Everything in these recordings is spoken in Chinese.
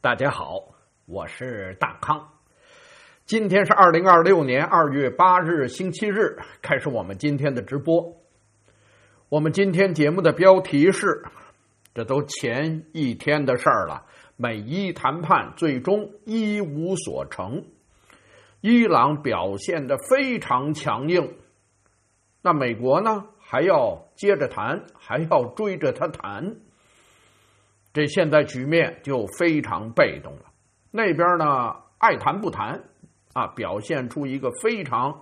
大家好，我是大康。今天是2026年2月8日星期日，开始我们今天的直播。我们今天节目的标题是，这都前一天的事儿了，美伊谈判最终一无所成，伊朗表现得非常强硬，那美国呢还要接着谈，还要追着他谈，这现在局面就非常被动了。那边呢爱谈不谈啊，表现出一个非常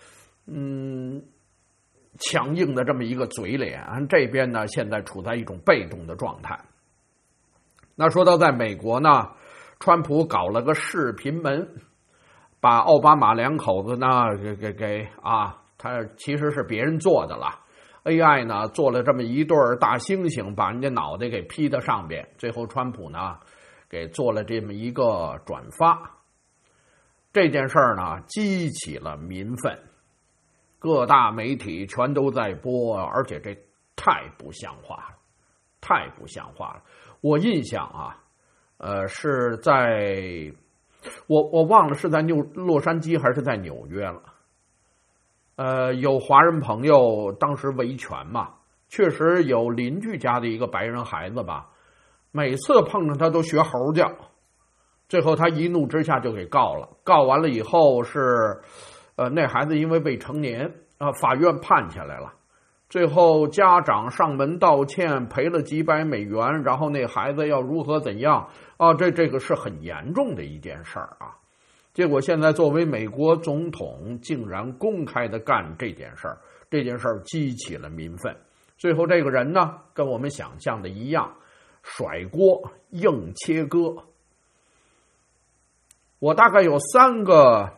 强硬的这么一个嘴脸，这边呢现在处在一种被动的状态。那说到在美国呢，川普搞了个视频门，把奥巴马两口子呢他其实是别人做的了， AI 呢做了这么一对大猩猩，把人家脑袋给 P 到上边，最后川普呢给做了这么一个转发。这件事儿呢激起了民愤，各大媒体全都在播，而且这太不像话了，太不像话了。我印象是在我忘了是在洛杉矶还是在纽约了。有华人朋友当时维权嘛，确实有邻居家的一个白人孩子吧，每次碰上他都学猴叫，最后他一怒之下就给告了，告完了以后是那孩子因为未成年法院判下来了，最后家长上门道歉，赔了几百美元，然后那孩子要如何怎样这个是很严重的一件事儿啊。结果现在作为美国总统竟然公开的干这件事儿，这件事儿激起了民愤。最后这个人呢跟我们想象的一样，甩锅硬切割。我大概有3个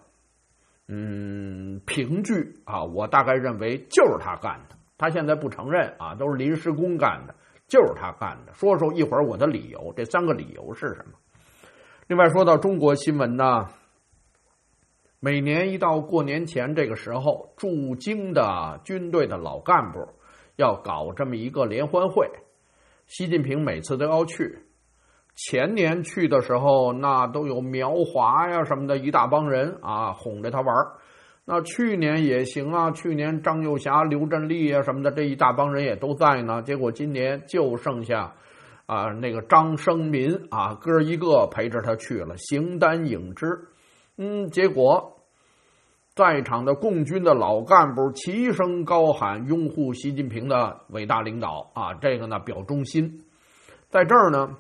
凭据我大概认为就是他干的，他现在不承认都是临时工干的，就是他干的。说一会儿我的理由，这3个理由是什么。另外说到中国新闻呢，每年一到过年前这个时候，驻京的军队的老干部要搞这么一个联欢会，习近平每次都要去。前年去的时候，那都有苗华呀什么的一大帮人哄着他玩。那去年也行去年张幼霞、刘振立啊什么的这一大帮人也都在呢。结果今年就剩下那个张生民哥一个陪着他去了，形单影只。结果在场的共军的老干部齐声高喊拥护习近平的伟大领导这个呢表忠心。在这儿呢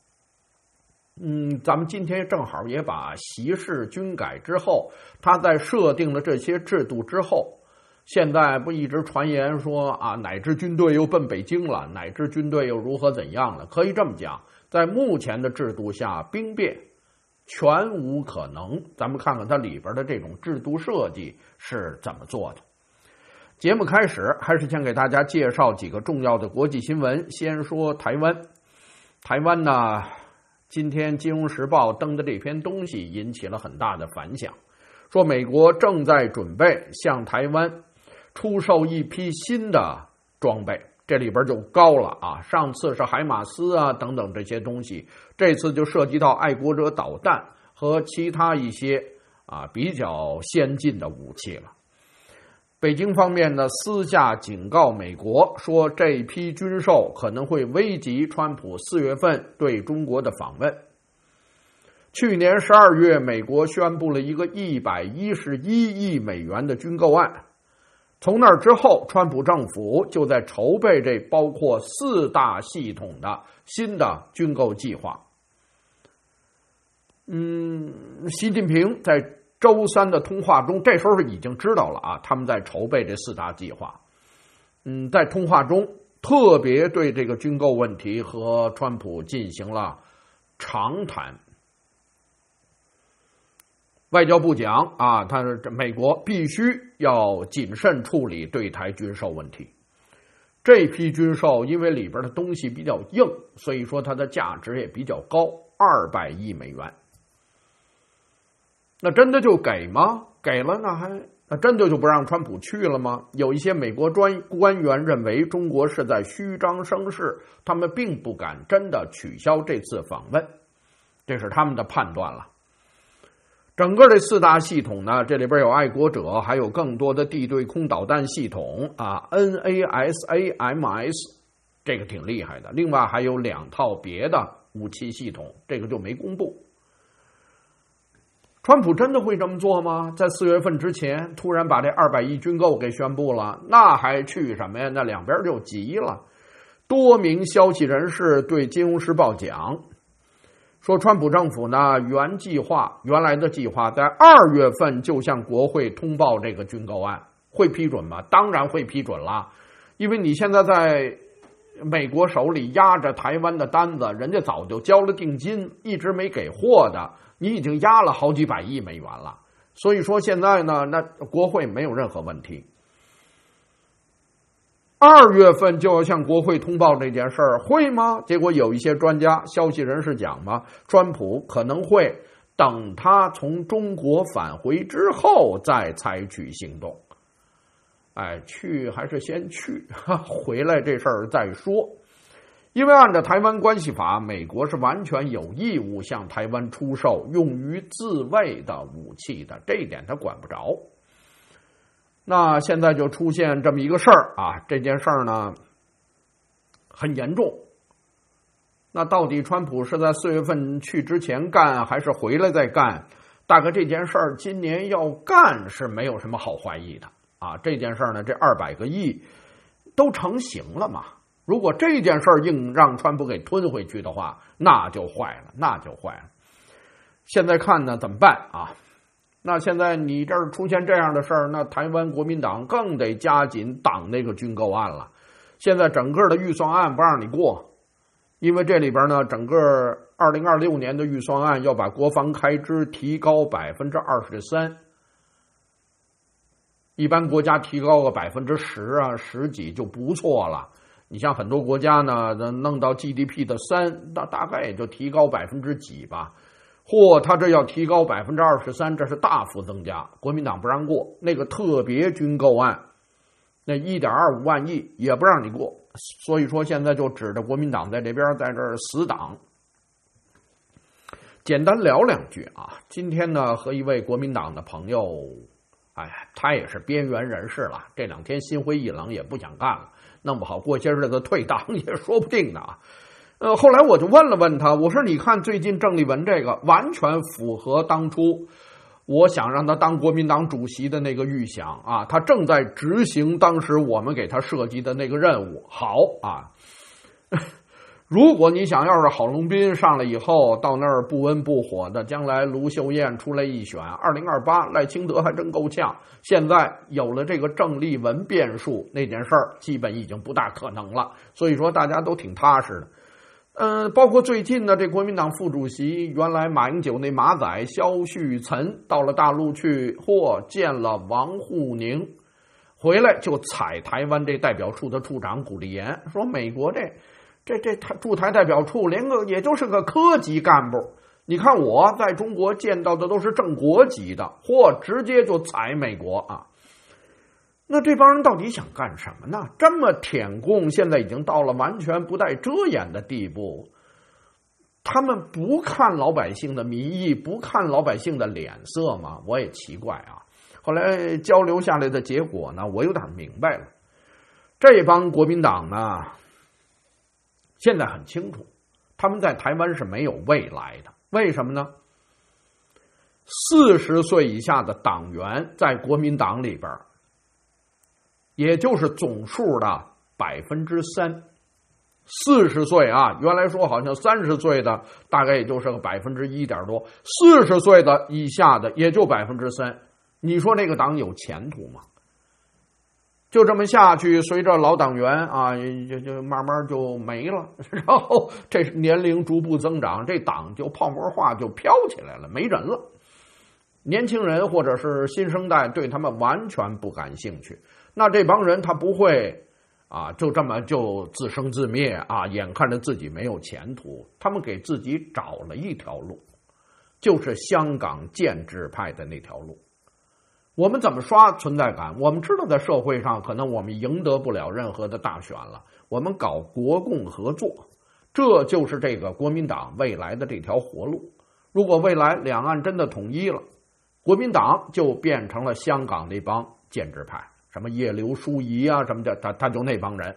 咱们今天正好也把习氏军改之后，他在设定了这些制度之后，现在不一直传言说哪支军队又奔北京了，哪支军队又如何怎样了。可以这么讲，在目前的制度下，兵变全无可能。咱们看看它里边的这种制度设计是怎么做的。节目开始还是先给大家介绍几个重要的国际新闻。先说台湾。台湾呢，今天《金融时报》登的这篇东西引起了很大的反响，说美国正在准备向台湾出售一批新的装备，这里边就高了上次是海马斯等等这些东西，这次就涉及到爱国者导弹和其他一些比较先进的武器了。北京方面呢私下警告美国说，这批军售可能会危及川普4月份对中国的访问。去年12月，美国宣布了一个111亿美元的军购案，从那之后，川普政府就在筹备这包括4大系统的新的军购计划。习近平在周3的通话中，这时候已经知道了他们在筹备这4大计划。在通话中特别对这个军购问题和川普进行了长谈。外交部讲他美国必须要谨慎处理对台军售问题。这批军售因为里边的东西比较硬，所以说它的价值也比较高，200亿美元。那真的就给吗？给了那真的就不让川普去了吗？有一些美国官员认为中国是在虚张声势，他们并不敢真的取消这次访问。 这是他们的判断了。整个这4大系统呢，这里边有爱国者，还有更多的地对空导弹系统啊 ，NASAMS， 这个挺厉害的。另外还有2套别的武器系统，这个就没公布。川普真的会这么做吗？在4月份之前突然把这200亿军购给宣布了，那还去什么呀？那两边就急了。多名消息人士对《金融时报》讲，说川普政府呢原来的计划在2月份就向国会通报这个军购案，会批准吗？当然会批准了，因为你现在在美国手里压着台湾的单子，人家早就交了定金，一直没给货的，你已经压了好几百亿美元了。所以说现在呢，那国会没有任何问题。2月份就要向国会通报这件事儿，会吗？结果有一些专家、消息人士讲嘛，川普可能会等他从中国返回之后再采取行动。哎，去还是先去，回来这事儿再说。因为按照台湾关系法，美国是完全有义务向台湾出售用于自卫的武器的，这一点他管不着。那现在就出现这么一个事儿啊，这件事儿呢很严重。那到底川普是在4月份去之前干，还是回来再干？大概这件事儿今年要干是没有什么好怀疑的啊。这件事儿呢，这200个亿都成型了嘛。如果这件事儿硬让川普给吞回去的话，那就坏了，那就坏了。现在看呢，怎么办啊？那现在你这儿出现这样的事儿，那台湾国民党更得加紧挡那个军购案了。现在整个的预算案不让你过，因为这里边呢，整个2026年的预算案要把国防开支提高23%，一般国家提高个10%啊，10几就不错了。你像很多国家呢，弄到 GDP 的3%，那大概也就提高几吧。他这要提高23%，这是大幅增加。国民党不让过那个特别军购案，那1.25万亿也不让你过。所以说现在就指着国民党在这边在这儿死挡。简单聊2句啊，今天呢和一位国民党的朋友，他也是边缘人士了，这2天心灰意冷，也不想干了，弄不好过些日子退党也说不定的啊。后来我就问了问他，我说你看最近郑丽文这个完全符合当初我想让他当国民党主席的那个预想啊，他正在执行当时我们给他设计的那个任务。好啊，如果你想要是郝龙斌上来以后到那儿不温不火的，将来卢秀燕出来一选，2028赖清德还真够呛。现在有了这个郑丽文变数，那件事儿基本已经不大可能了，所以说大家都挺踏实的。包括最近呢，这国民党副主席原来马英九那马仔萧旭岑到了大陆去，见了王沪宁，回来就踩台湾这代表处的处长古立言，说美国这驻台代表处也就是个科级干部，你看我在中国见到的都是正国级的，直接就踩美国啊。那这帮人到底想干什么呢？这么舔共，现在已经到了完全不带遮掩的地步。他们不看老百姓的民意，不看老百姓的脸色吗？我也奇怪啊。后来交流下来的结果呢，我有点明白了。这帮国民党呢，现在很清楚，他们在台湾是没有未来的。为什么呢？40岁以下的党员在国民党里边，也就是总数的3%。40岁啊，原来说好像30岁的大概也就是个1%点多，40岁的以下的也就3%。你说这个党有前途吗？就这么下去，随着老党员啊，就慢慢就没了，然后这年龄逐步增长，这党就泡沫化，就飘起来了，没人了。年轻人或者是新生代对他们完全不感兴趣。那这帮人他不会啊，就这么就自生自灭啊，眼看着自己没有前途，他们给自己找了一条路，就是香港建制派的那条路。我们怎么刷存在感？我们知道在社会上可能我们赢得不了任何的大选了，我们搞国共合作， 这就是这个国民党未来的这条活路。如果未来两岸真的统一了，国民党就变成了香港那帮建制派，什么叶刘淑仪啊什么的，他就那帮人。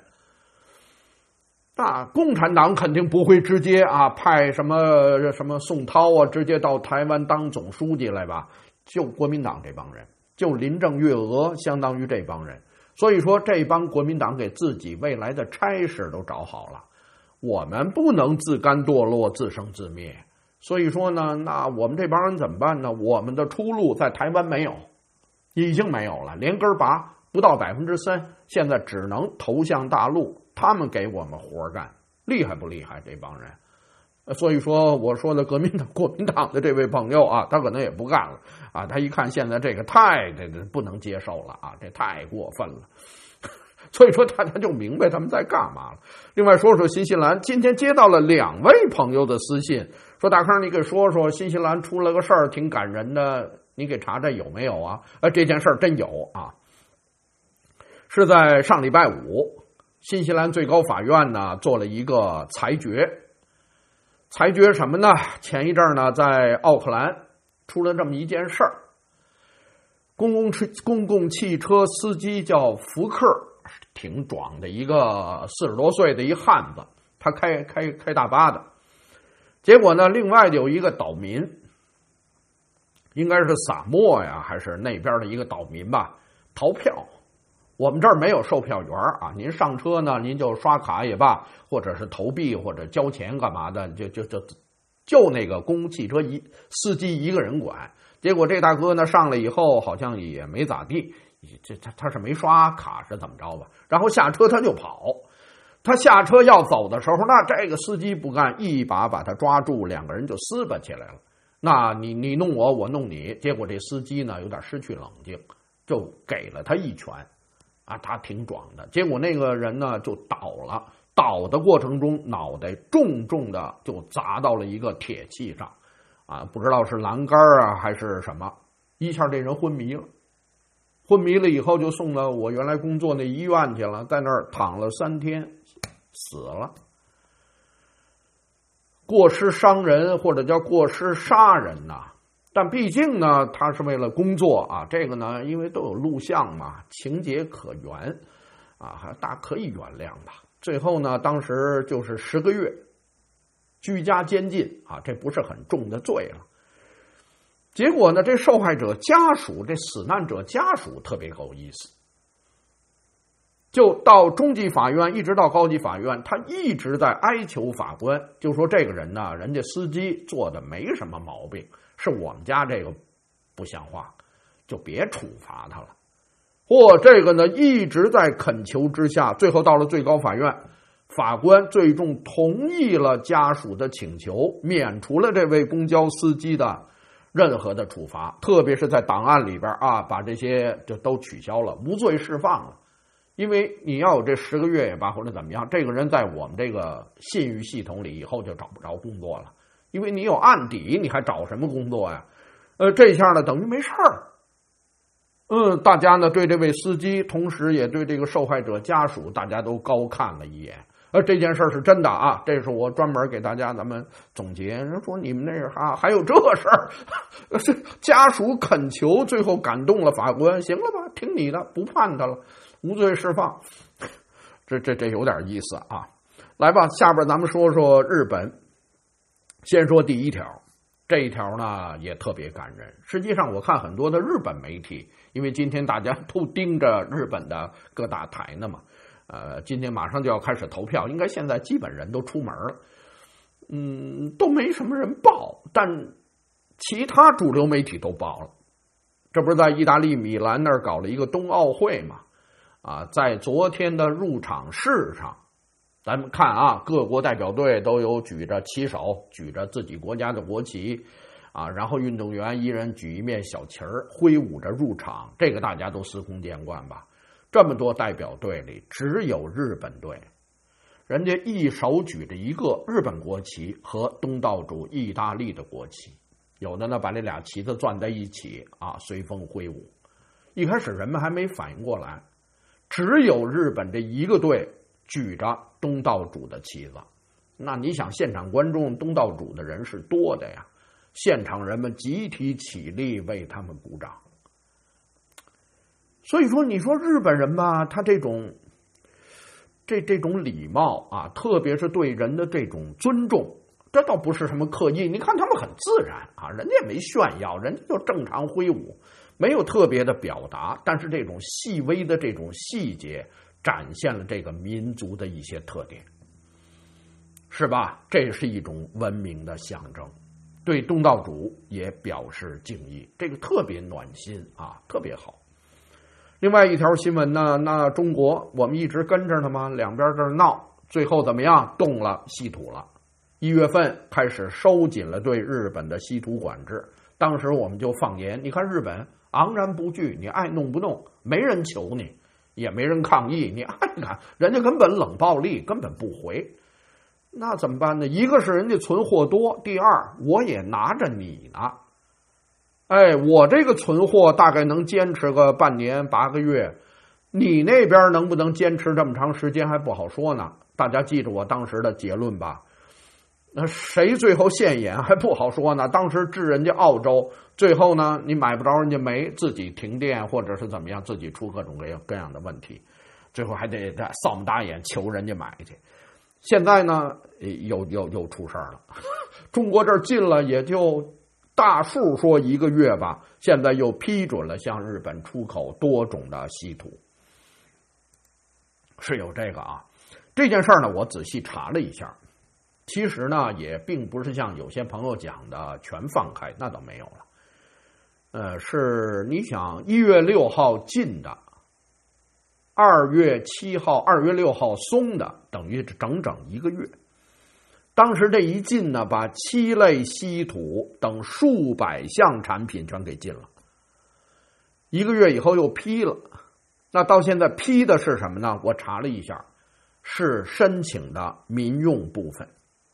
那共产党肯定不会直接派什么宋涛啊直接到台湾当总书记来吧，就国民党这帮人，就林郑月娥相当于这帮人。所以说这帮国民党给自己未来的差事都找好了，我们不能自甘堕落自生自灭。所以说呢，那我们这帮人怎么办呢？我们的出路在台湾没有，已经没有了，连根拔不到3%，现在只能投向大陆，他们给我们活干，厉害不厉害这帮人？所以说我说的国民党的这位朋友啊，他可能也不干了啊，他一看现在这个这不能接受了啊，这太过分了。所以说大家就明白他们在干嘛了。另外说说新西兰，今天接到了2位朋友的私信，说大坑你给说说新西兰出了个事儿挺感人的，你给查查有没有啊？这件事儿真有啊，是在上礼拜5，新西兰最高法院呢做了一个裁决。裁决什么呢？前一阵呢在奥克兰出了这么一件事儿，公共汽车司机叫福克，挺壮的一个40多岁的一汉子，他开大巴的。结果呢，另外有一个岛民，应该是萨摩呀，还是那边的一个岛民吧，逃票。我们这儿没有售票员啊，您上车呢，您就刷卡也罢，或者是投币或者交钱干嘛的，就那个公共汽车司机一个人管。结果这大哥呢上来以后好像也没咋地，他是没刷卡是怎么着吧？然后下车他就跑，他下车要走的时候，那这个司机不干，一把他抓住，2个人就撕巴起来了。那你弄我，我弄你，结果这司机呢有点失去冷静，就给了他一拳。他挺壮的，结果那个人呢就倒了，倒的过程中脑袋重重的就砸到了一个铁器上，不知道是栏杆还是什么，一下这人昏迷了。昏迷了以后就送到我原来工作那医院去了，在那儿躺了3天，死了。过失伤人或者叫过失杀人呐。但毕竟呢，他是为了工作啊，这个呢，因为都有录像嘛，情节可原啊，大可以原谅吧。最后呢，当时就是10个月居家监禁啊，这不是很重的罪了。结果呢，这受害者家属，这死难者家属特别够意思，就到中级法院一直到高级法院，他一直在哀求法官，就说这个人呢，人家司机做的没什么毛病，是我们家这个不像话，就别处罚他了。这个呢一直在恳求之下，最后到了最高法院，法官最终同意了家属的请求，免除了这位公交司机的任何的处罚，特别是在档案里边把这些就都取消了，无罪释放了。因为你要有这10个月也罢，或者怎么样，这个人在我们这个信誉系统里以后就找不着工作了，因为你有案底，你还找什么工作呀？这下呢等于没事儿。大家呢对这位司机，同时也对这个受害者家属，大家都高看了一眼。这件事是真的啊，这是我专门给大家咱们总结。人说你们那是还有这事儿，家属恳求，最后感动了法官，行了吧，听你的，不判他了，无罪释放。这有点意思啊。来吧，下边咱们说说日本。先说第1条，这一条呢也特别感人。实际上我看很多的日本媒体，因为今天大家都盯着日本的各大台呢嘛，今天马上就要开始投票，应该现在基本人都出门了，都没什么人报，但其他主流媒体都报了。这不是在意大利米兰那儿搞了一个冬奥会嘛？在昨天的入场式上，咱们看各国代表队都有举着旗手，举着自己国家的国旗然后运动员一人举一面小旗儿，挥舞着入场，这个大家都司空见惯吧？这么多代表队里，只有日本队，人家一手举着一个日本国旗和东道主意大利的国旗，有的呢把这俩旗子攥在一起随风挥舞。一开始人们还没反应过来，只有日本这一个队举着东道主的旗子， 那你想，现场观众东道主的人是多的呀，现场人们集体起立为他们鼓掌。所以说，你说日本人吧，他这种礼貌啊，特别是对人的这种尊重，这倒不是什么刻意。你看他们很自然啊，人家也没炫耀，人家就正常挥舞，没有特别的表达。但是这种细微的这种细节，展现了这个民族的一些特点，是吧？这是一种文明的象征，对东道主也表示敬意，这个特别暖心啊，特别好。另外一条新闻呢，那中国我们一直跟着他嘛，两边这闹，最后怎么样？动了稀土了。1月份开始收紧了对日本的稀土管制，当时我们就放言，你看日本昂然不惧，你爱弄不弄，没人求你，也没人抗议，你爱看，人家根本冷暴力，根本不回。那怎么办呢？一个是人家存货多，第二我也拿着你呢。哎，我这个存货大概能坚持个半年8个月，你那边能不能坚持这么长时间还不好说呢。大家记住我当时的结论吧。那谁最后现眼还不好说呢。当时治人家澳洲，最后呢你买不着人家煤，自己停电或者是怎么样，自己出各种各样的问题，最后还得扫不打眼求人家买去。现在呢又出事了，中国这儿进了也就大数说1个月吧，现在又批准了向日本出口多种的稀土，是有这个啊。这件事呢，我仔细查了一下，其实呢也并不是像有些朋友讲的全放开，那倒没有了。是你想1月6号进的，2月7号、2月6号松的，等于整整1个月。当时这一禁呢，把7类稀土等数百项产品全给禁了。1个月以后又批了，那到现在批的是什么呢？我查了一下，是申请的民用部分，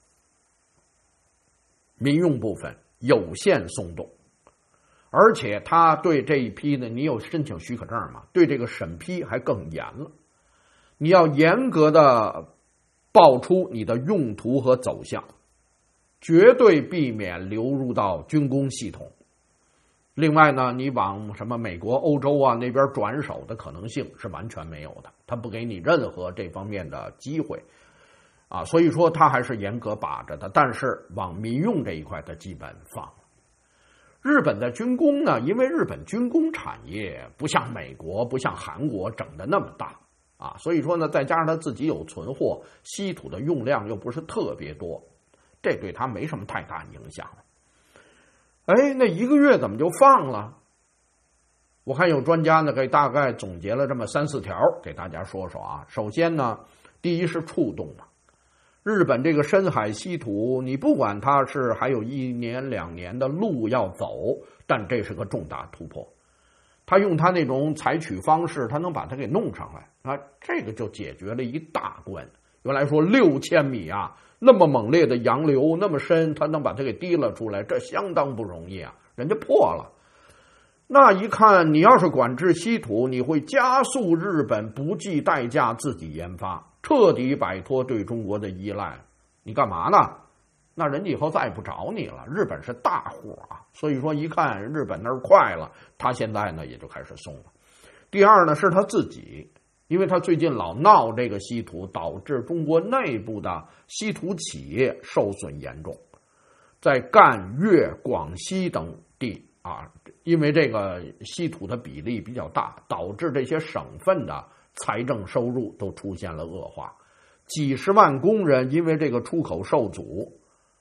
民用部分有限松动，而且他对这一批呢，你有申请许可证嘛？对这个审批还更严了，你要严格的报出你的用途和走向，绝对避免流入到军工系统。另外呢，你往什么美国、欧洲啊那边转手的可能性是完全没有的，他不给你任何这方面的机会啊，所以说他还是严格把着的。但是往民用这一块，他基本放了。日本的军工呢，因为日本军工产业不像美国、不像韩国整的那么大。啊，所以说呢，再加上他自己有存货，稀土的用量又不是特别多，这对他没什么太大影响。哎，那1个月怎么就放了？我看有专家呢给大概总结了这么3、4条，给大家说说啊。首先呢，第一是触动了日本这个深海稀土，你不管它是还有1年2年的路要走，但这是个重大突破。他用他那种采取方式，他能把它给弄上来啊，这个就解决了一大关。原来说6000米啊，那么猛烈的洋流那么深，他能把它给提了出来，这相当不容易啊，人家破了。那一看，你要是管制稀土，你会加速日本不计代价自己研发，彻底摆脱对中国的依赖。你干嘛呢？那人家以后再也不找你了。日本是大户啊，所以说一看日本那儿快了，他现在呢也就开始松了。第二呢是他自己，因为他最近老闹这个稀土，导致中国内部的稀土企业受损严重，在赣、粤、广西等地啊，因为这个稀土的比例比较大，导致这些省份的财政收入都出现了恶化，几十万工人因为这个出口受阻。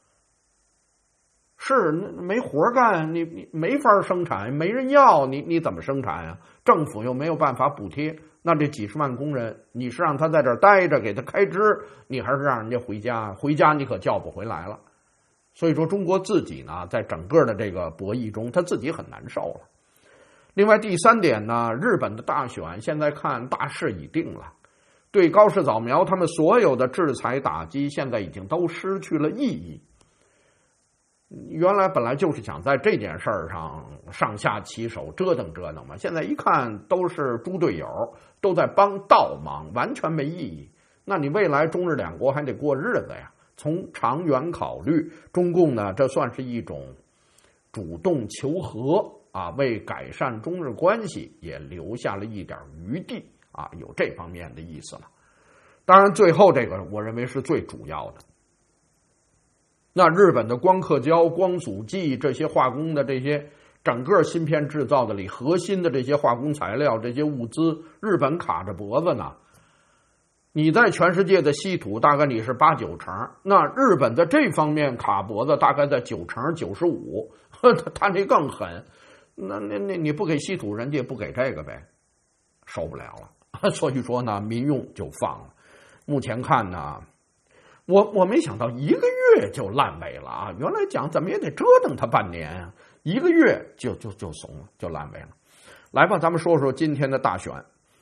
是没活干，你没法生产，没人要你怎么生产啊？政府又没有办法补贴，那这几十万工人，你是让他在这儿待着给他开支，你还是让人家回家？回家你可叫不回来了。所以说中国自己呢，在整个的这个博弈中，他自己很难受了。另外第3点呢，日本的大选现在看大势已定了，对高市早苗他们所有的制裁打击，现在已经都失去了意义。原来本来就是想在这件事儿上上下其手折腾折腾嘛，现在一看都是猪队友，都在帮倒忙，完全没意义。那你未来中日两国还得过日子呀， 从长远考虑，中共呢这算是一种主动求和啊，为改善中日关系也留下了一点余地啊，有这方面的意思了。当然，最后这个我认为是最主要的。那日本的光刻胶、光阻剂这些化工的这些整个芯片制造的里核心的这些化工材料、这些物资，日本卡着脖子呢。你在全世界的稀土大概你是8、9成，那日本的这方面卡脖子大概在9成、95%，他这更狠。那你不给稀土，人家也不给这个呗，受不了了。所以说呢，民用就放了。目前看呢，我没想到1个月就烂尾了啊！原来讲怎么也得折腾他半年啊，1个月就怂了，就烂尾了。来吧，咱们说说今天的大选。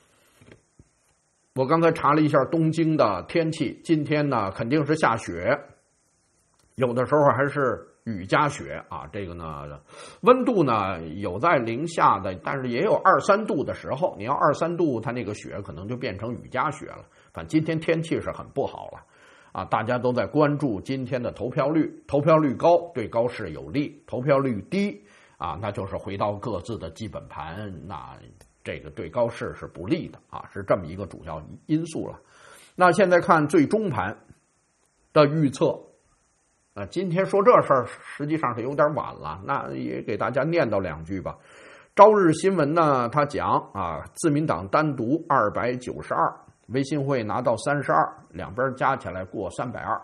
我刚才查了一下东京的天气，今天呢肯定是下雪，有的时候还是雨夹雪啊。这个呢，温度呢有在零下的，但是也有2、3度的时候。你要2、3度，它那个雪可能就变成雨夹雪了。反正今天天气是很不好了啊！大家都在关注今天的投票率，投票率高对高市有利，投票率低啊，那就是回到各自的基本盘，那这个对高市是不利的啊，是这么一个主要因素了。那现在看最终盘的预测，今天说这事儿实际上是有点晚了，那也给大家念叨2句吧。朝日新闻呢，他讲啊，自民党单独292，维新会拿到32，两边加起来过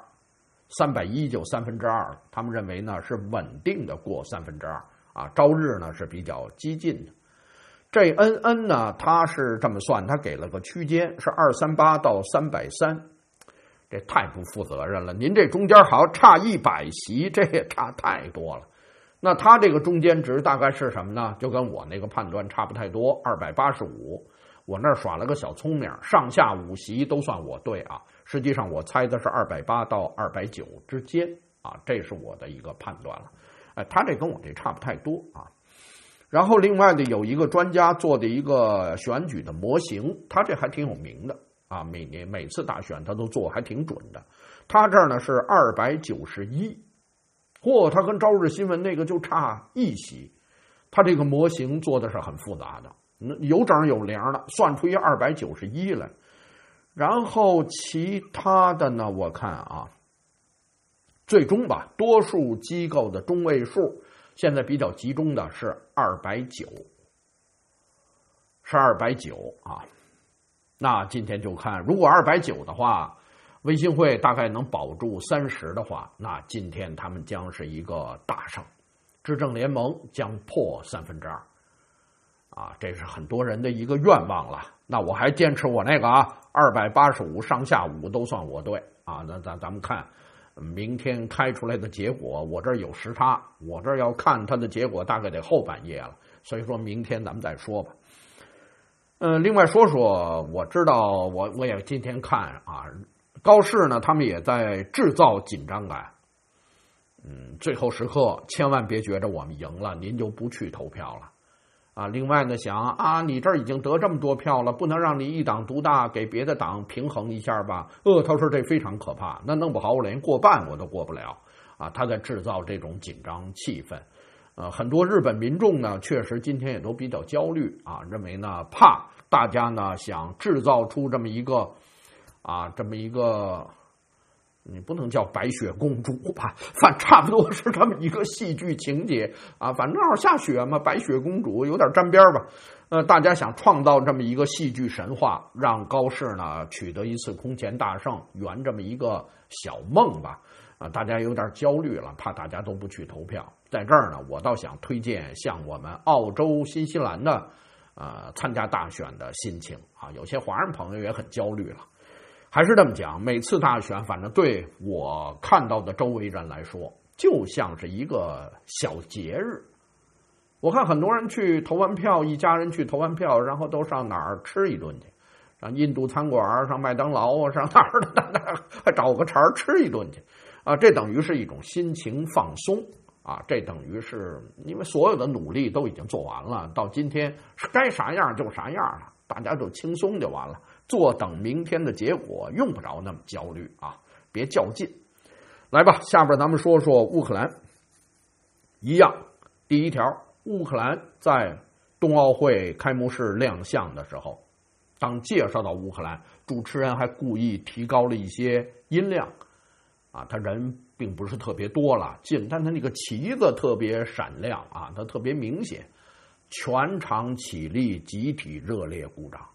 320，310就2/3了。他们认为呢是稳定的过2/3啊。朝日呢是比较激进的。JNN 呢，他是这么算，他给了个区间是238到330，这太不负责任了。您这中间好像差100席，这也差太多了。那他这个中间值大概是什么呢？就跟我那个判断差不太多，285。我那儿耍了个小聪明，上下5席都算我对啊。实际上我猜的是280到290之间啊，这是我的一个判断了。他这跟我这差不太多啊。然后另外的有一个专家做的一个选举的模型，他这还挺有名的啊，每次大选他都做还挺准的。他这儿呢是291，他跟朝日新闻那个就差1席，他这个模型做的是很复杂的，有整有零的，算出一291来。然后其他的呢，我看啊，最终吧，多数机构的中位数现在比较集中的是290，是290啊。那今天就看，如果290的话，维新会大概能保住30的话，那今天他们将是一个大胜，执政联盟将破2/3啊，这是很多人的一个愿望了。那我还坚持我那个啊，285上下5都算我对啊。那咱们看明天开出来的结果，我这儿有时差，我这儿要看它的结果大概得后半夜了，所以说明天咱们再说吧。另外说说，我知道我也今天看啊，高市呢他们也在制造紧张感。最后时刻千万别觉着我们赢了，您就不去投票了啊。另外呢，想啊，你这儿已经得这么多票了，不能让你一党独大，给别的党平衡一下吧？他说这非常可怕，那弄不好我连过半我都过不了啊。他在制造这种紧张气氛。很多日本民众呢，确实今天也都比较焦虑啊，认为呢怕大家呢想制造出这么一个，你不能叫白雪公主吧，反正差不多是这么一个戏剧情节啊。反正正好下雪嘛，白雪公主有点沾边吧。大家想创造这么一个戏剧神话，让高市呢取得一次空前大胜，圆这么一个小梦吧。大家有点焦虑了，怕大家都不去投票。在这儿呢，我倒想推荐像我们澳洲、新西兰的参加大选的心情啊。有些华人朋友也很焦虑了。还是这么讲，每次大选，反正对我看到的周围人来说，就像是一个小节日。我看很多人去投完票，一家人去投完票，然后都上哪儿吃一顿去，上印度餐馆，上麦当劳啊，上哪儿的，还找个茬吃一顿去啊。这等于是一种心情放松啊，这等于是因为所有的努力都已经做完了，到今天该啥样就啥样了，大家就轻松就完了。坐等明天的结果，用不着那么焦虑啊，别较劲。 来吧，下边咱们说说乌克兰。一样，第一条，乌克兰在冬奥会开幕式亮相的时候，当介绍到乌克兰，主持人还故意提高了一些音量啊，他人并不是特别多了，但他那个旗子特别闪亮啊，他特别明显，全场起立，集体热烈鼓掌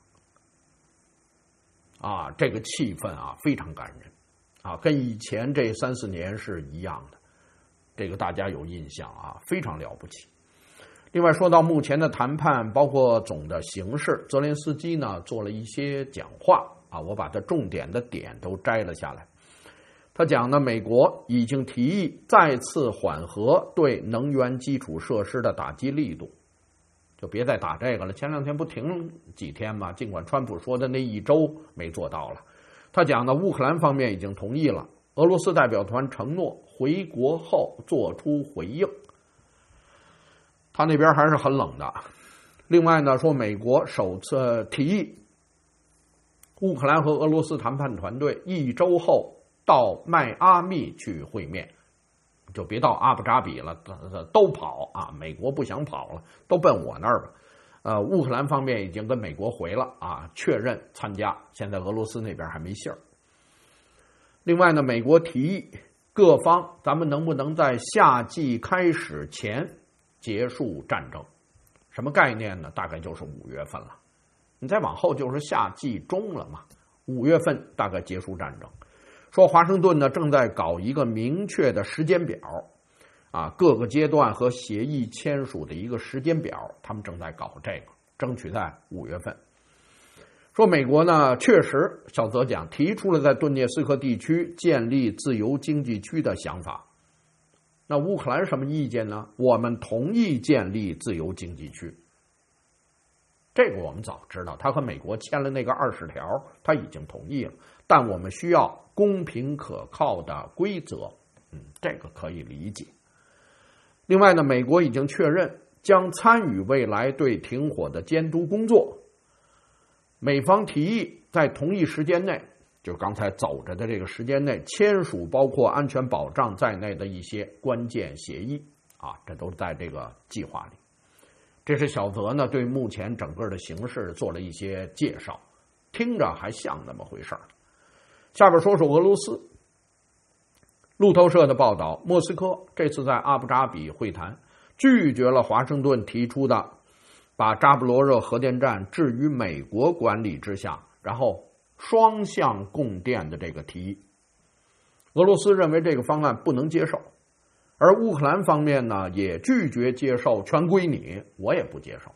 啊，这个气氛啊非常感人啊，跟以前这3-4年是一样的，这个大家有印象啊，非常了不起。另外说到目前的谈判，包括总的形势，泽连斯基呢做了一些讲话啊，我把他重点的点都摘了下来。他讲呢，美国已经提议再次缓和对能源基础设施的打击力度，就别再打这个了。前2天不停几天吗？尽管川普说的那1周没做到了。他讲呢，乌克兰方面已经同意了，俄罗斯代表团承诺回国后做出回应。他那边还是很冷的。另外呢，说美国首次提议乌克兰和俄罗斯谈判团队1周后到迈阿密去会面，就别到阿布扎比了，都跑啊！美国不想跑了，都奔我那儿吧。乌克兰方面已经跟美国回了啊，确认参加，现在俄罗斯那边还没信儿。另外呢，美国提议各方咱们能不能在夏季开始前结束战争？什么概念呢？大概就是5月份了，你再往后就是夏季中了嘛，5月份大概结束战争。说华盛顿呢正在搞一个明确的时间表啊，各个阶段和协议签署的一个时间表，他们正在搞这个，争取在5月份。说美国呢确实，小泽讲提出了在顿涅斯克地区建立自由经济区的想法。那乌克兰什么意见呢？我们同意建立自由经济区，这个我们早知道，他和美国签了那个20条，他已经同意了，但我们需要公平可靠的规则，这个可以理解。另外呢，美国已经确认将参与未来对停火的监督工作。美方提议在同一时间内，就刚才走着的这个时间内，签署包括安全保障在内的一些关键协议啊，这都在这个计划里。这是小泽呢对目前整个的形势做了一些介绍，听着还像那么回事儿。下边说说俄罗斯。路透社的报道，莫斯科这次在阿布扎比会谈拒绝了华盛顿提出的把扎波罗热核电站置于美国管理之下，然后双向供电的这个提议。俄罗斯认为这个方案不能接受，而乌克兰方面呢也拒绝接受全归你，我也不接受。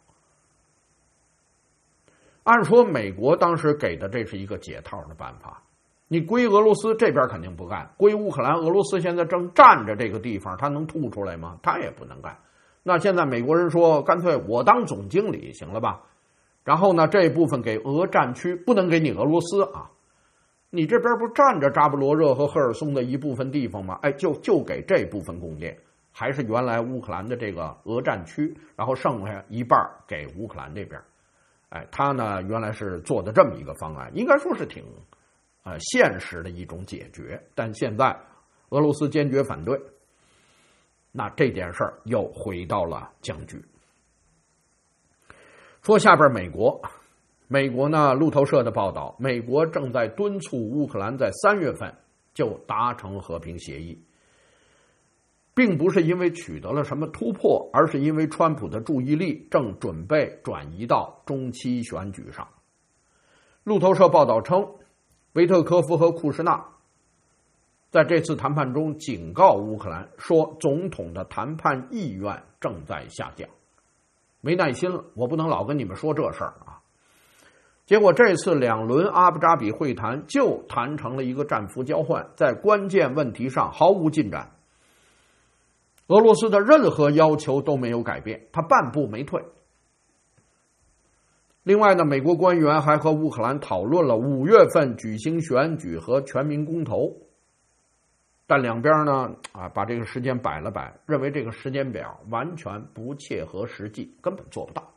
按说美国当时给的这是一个解套的办法，你归俄罗斯这边肯定不干，归乌克兰，俄罗斯现在正占着这个地方，他能吐出来吗？他也不能干。那现在美国人说，干脆我当总经理行了吧？然后呢，这一部分给俄战区，不能给你俄罗斯啊。你这边不占着扎波罗热和赫尔松的一部分地方吗？哎，就给这部分供电，还是原来乌克兰的这个俄战区，然后剩下一半给乌克兰这边。哎，他呢原来是做的这么一个方案，应该说是挺现实的一种解决，但现在俄罗斯坚决反对，那这件事儿又回到了僵局。说下边美国呢，路透社的报道，美国正在敦促乌克兰在3月份就达成和平协议，并不是因为取得了什么突破，而是因为川普的注意力正准备转移到中期选举上。路透社报道称，维特科夫和库什纳在这次谈判中警告乌克兰说，总统的谈判意愿正在下降，没耐心了，我不能老跟你们说这事儿啊。结果这次2轮阿布扎比会谈就谈成了一个战俘交换，在关键问题上毫无进展，俄罗斯的任何要求都没有改变，他半步没退。另外呢，美国官员还和乌克兰讨论了5月份举行选举和全民公投，但两边呢把这个时间摆了摆，认为这个时间表完全不切合实际，根本做不到。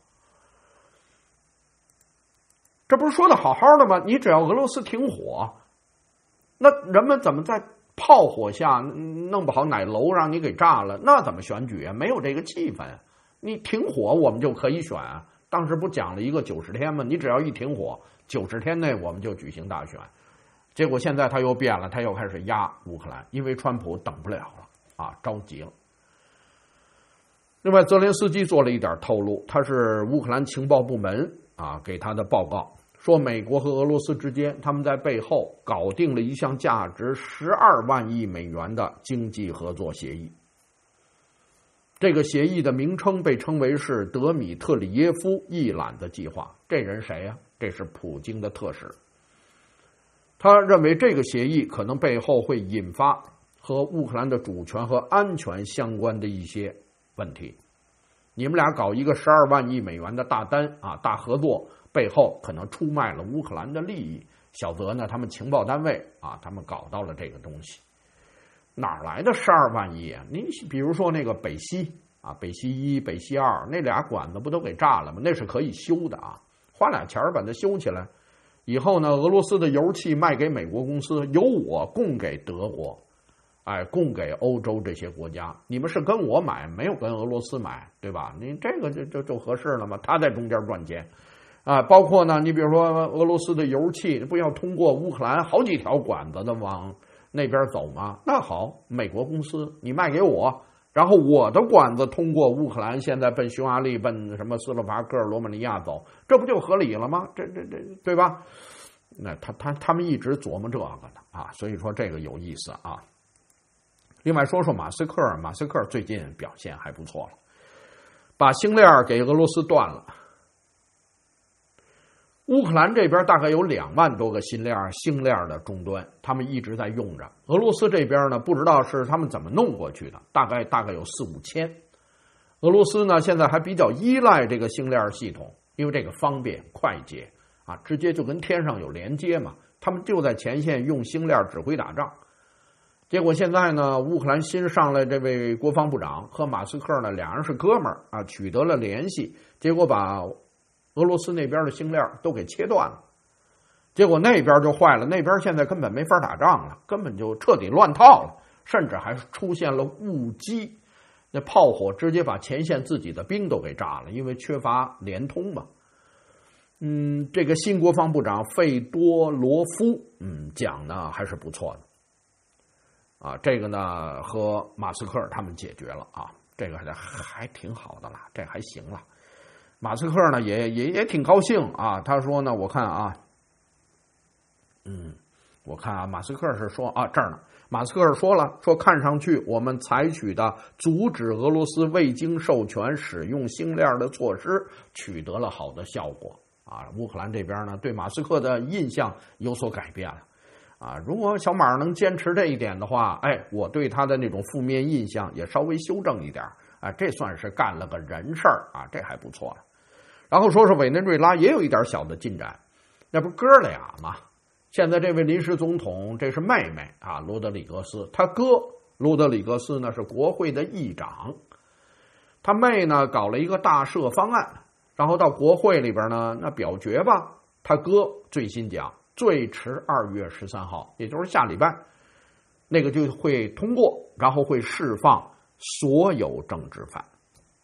这不是说的好好的吗？你只要俄罗斯停火，那人们怎么在炮火下弄不好哪楼让你给炸了，那怎么选举啊？没有这个气氛。你停火我们就可以选啊。当时不讲了一个90天吗？你只要一停火，90天内我们就举行大选。结果现在他又变了，他又开始压乌克兰，因为川普等不了了啊，着急了。另外，泽连斯基做了一点透露，他是乌克兰情报部门啊给他的报告，说美国和俄罗斯之间他们在背后搞定了一项价值12万亿美元的经济合作协议。这个协议的名称被称为是德米特里耶夫一揽子计划。这人谁呀？这是普京的特使。他认为这个协议可能背后会引发和乌克兰的主权和安全相关的一些问题。你们俩搞一个12万亿美元的大单啊，大合作，背后可能出卖了乌克兰的利益。小泽呢，他们情报单位啊，他们搞到了这个东西。哪来的12万亿啊？你比如说那个北溪啊，北溪1、北溪2那俩管子不都给炸了吗？那是可以修的啊，花俩钱把它修起来。以后呢，俄罗斯的油气卖给美国公司，由我供给德国，供给欧洲这些国家。你们是跟我买，没有跟俄罗斯买，对吧？你这个就合适了吗？他在中间赚钱啊。包括呢，你比如说俄罗斯的油气不要通过乌克兰好几条管子的往那边走吗？那好，美国公司你卖给我，然后我的管子通过乌克兰，现在奔匈牙利、奔什么斯洛伐克、罗马尼亚走，这不就合理了吗？这对吧？那他们一直琢磨这个呢啊，所以说这个有意思啊。另外说说马斯克，马斯克最近表现还不错了，把星链给俄罗斯断了。乌克兰这边大概有2万多个星链的终端，他们一直在用着。俄罗斯这边呢，不知道是他们怎么弄过去的，大概有4、5千。俄罗斯呢，现在还比较依赖这个星链系统，因为这个方便快捷啊，直接就跟天上有连接嘛。他们就在前线用星链指挥打仗。结果现在呢，乌克兰新上来这位国防部长和马斯克呢，俩人是哥们儿啊，取得了联系，结果把俄罗斯那边的星链都给切断了，结果那边就坏了，那边现在根本没法打仗了，根本就彻底乱套了，甚至还出现了误击，那炮火直接把前线自己的兵都给炸了，因为缺乏联通嘛。这个新国防部长费多罗夫，讲呢还是不错的。啊，这个呢和马斯克他们解决了啊，这个还挺好的了，这还行了。马斯克呢也挺高兴啊，他说呢，我看啊，马斯克是说啊，这儿呢，马斯克说了，说看上去我们采取的阻止俄罗斯未经授权使用星链的措施取得了好的效果啊。乌克兰这边呢对马斯克的印象有所改变了。啊，如果小马能坚持这一点的话，我对他的那种负面印象也稍微修正一点，这算是干了个人事儿啊，这还不错了。然后说说委内瑞拉也有一点小的进展，那不哥俩吗？现在这位临时总统，这是妹妹啊，罗德里格斯，他哥罗德里格斯呢是国会的议长，他妹呢搞了一个大赦方案，然后到国会里边呢那表决吧，他哥最新讲。最迟2月13号，也就是下礼拜，那个就会通过，然后会释放所有政治犯。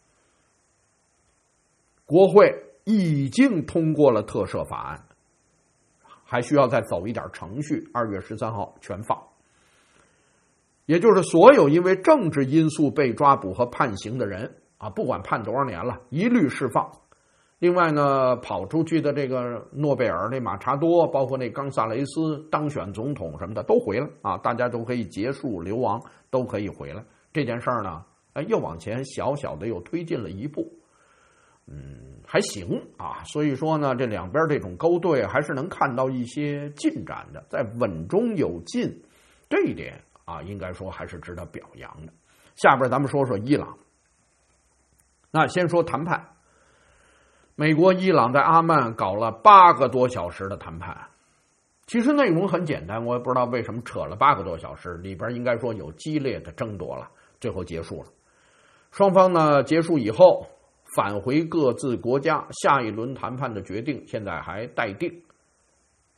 国会已经通过了特赦法案，还需要再走一点程序，2月13号全放。也就是所有因为政治因素被抓捕和判刑的人啊，不管判多少年了，一律释放。另外呢，跑出去的这个诺贝尔那马查多，包括那冈萨雷斯当选总统什么的都回来啊，大家都可以结束流亡，都可以回来。这件事儿呢，又往前小小的又推进了一步，还行啊。所以说呢，这两边这种勾兑还是能看到一些进展的，在稳中有进，这一点啊，应该说还是值得表扬的。下边咱们说说伊朗，那先说谈判。美国、伊朗在阿曼搞了8个多小时的谈判，其实内容很简单，我也不知道为什么扯了8个多小时，里边应该说有激烈的争夺了，最后结束了。双方呢结束以后返回各自国家，下一轮谈判的决定现在还待定。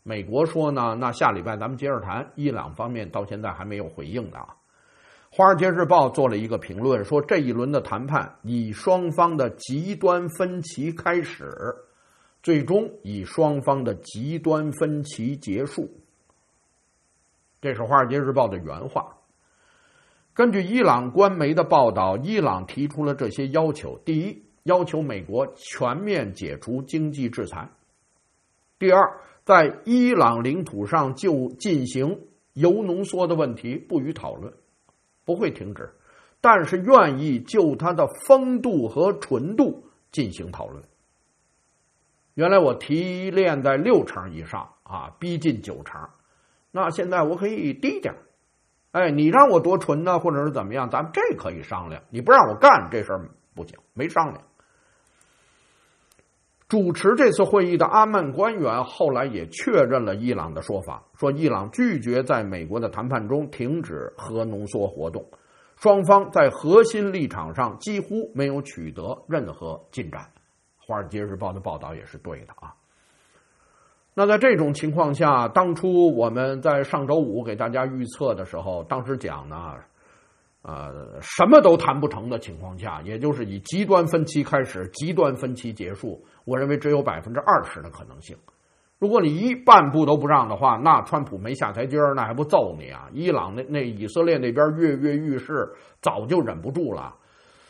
美国说呢，那下礼拜咱们接着谈。伊朗方面到现在还没有回应的啊。华尔街日报做了一个评论，说这一轮的谈判以双方的极端分歧开始，最终以双方的极端分歧结束。这是华尔街日报的原话。根据伊朗官媒的报道，伊朗提出了这些要求：第一，要求美国全面解除经济制裁；第二，在伊朗领土上就进行铀浓缩的问题不予讨论，不会停止，但是愿意就它的风度和纯度进行讨论。原来我提炼在6成以上啊，逼近9成，那现在我可以低点。哎，你让我多纯呢，或者是怎么样，咱们这可以商量。你不让我干这事儿不行，没商量。主持这次会议的阿曼官员后来也确认了伊朗的说法，说伊朗拒绝在美国的谈判中停止核浓缩活动，双方在核心立场上几乎没有取得任何进展。华尔街日报的报道也是对的啊。那在这种情况下，当初我们在上周五给大家预测的时候，当时讲呢，什么都谈不成的情况下，也就是以极端分歧开始，极端分歧结束，我认为只有20%的可能性。如果你半步都不让的话，那川普没下台阶儿，那还不揍你啊？伊朗那以色列那边跃跃欲试，早就忍不住了。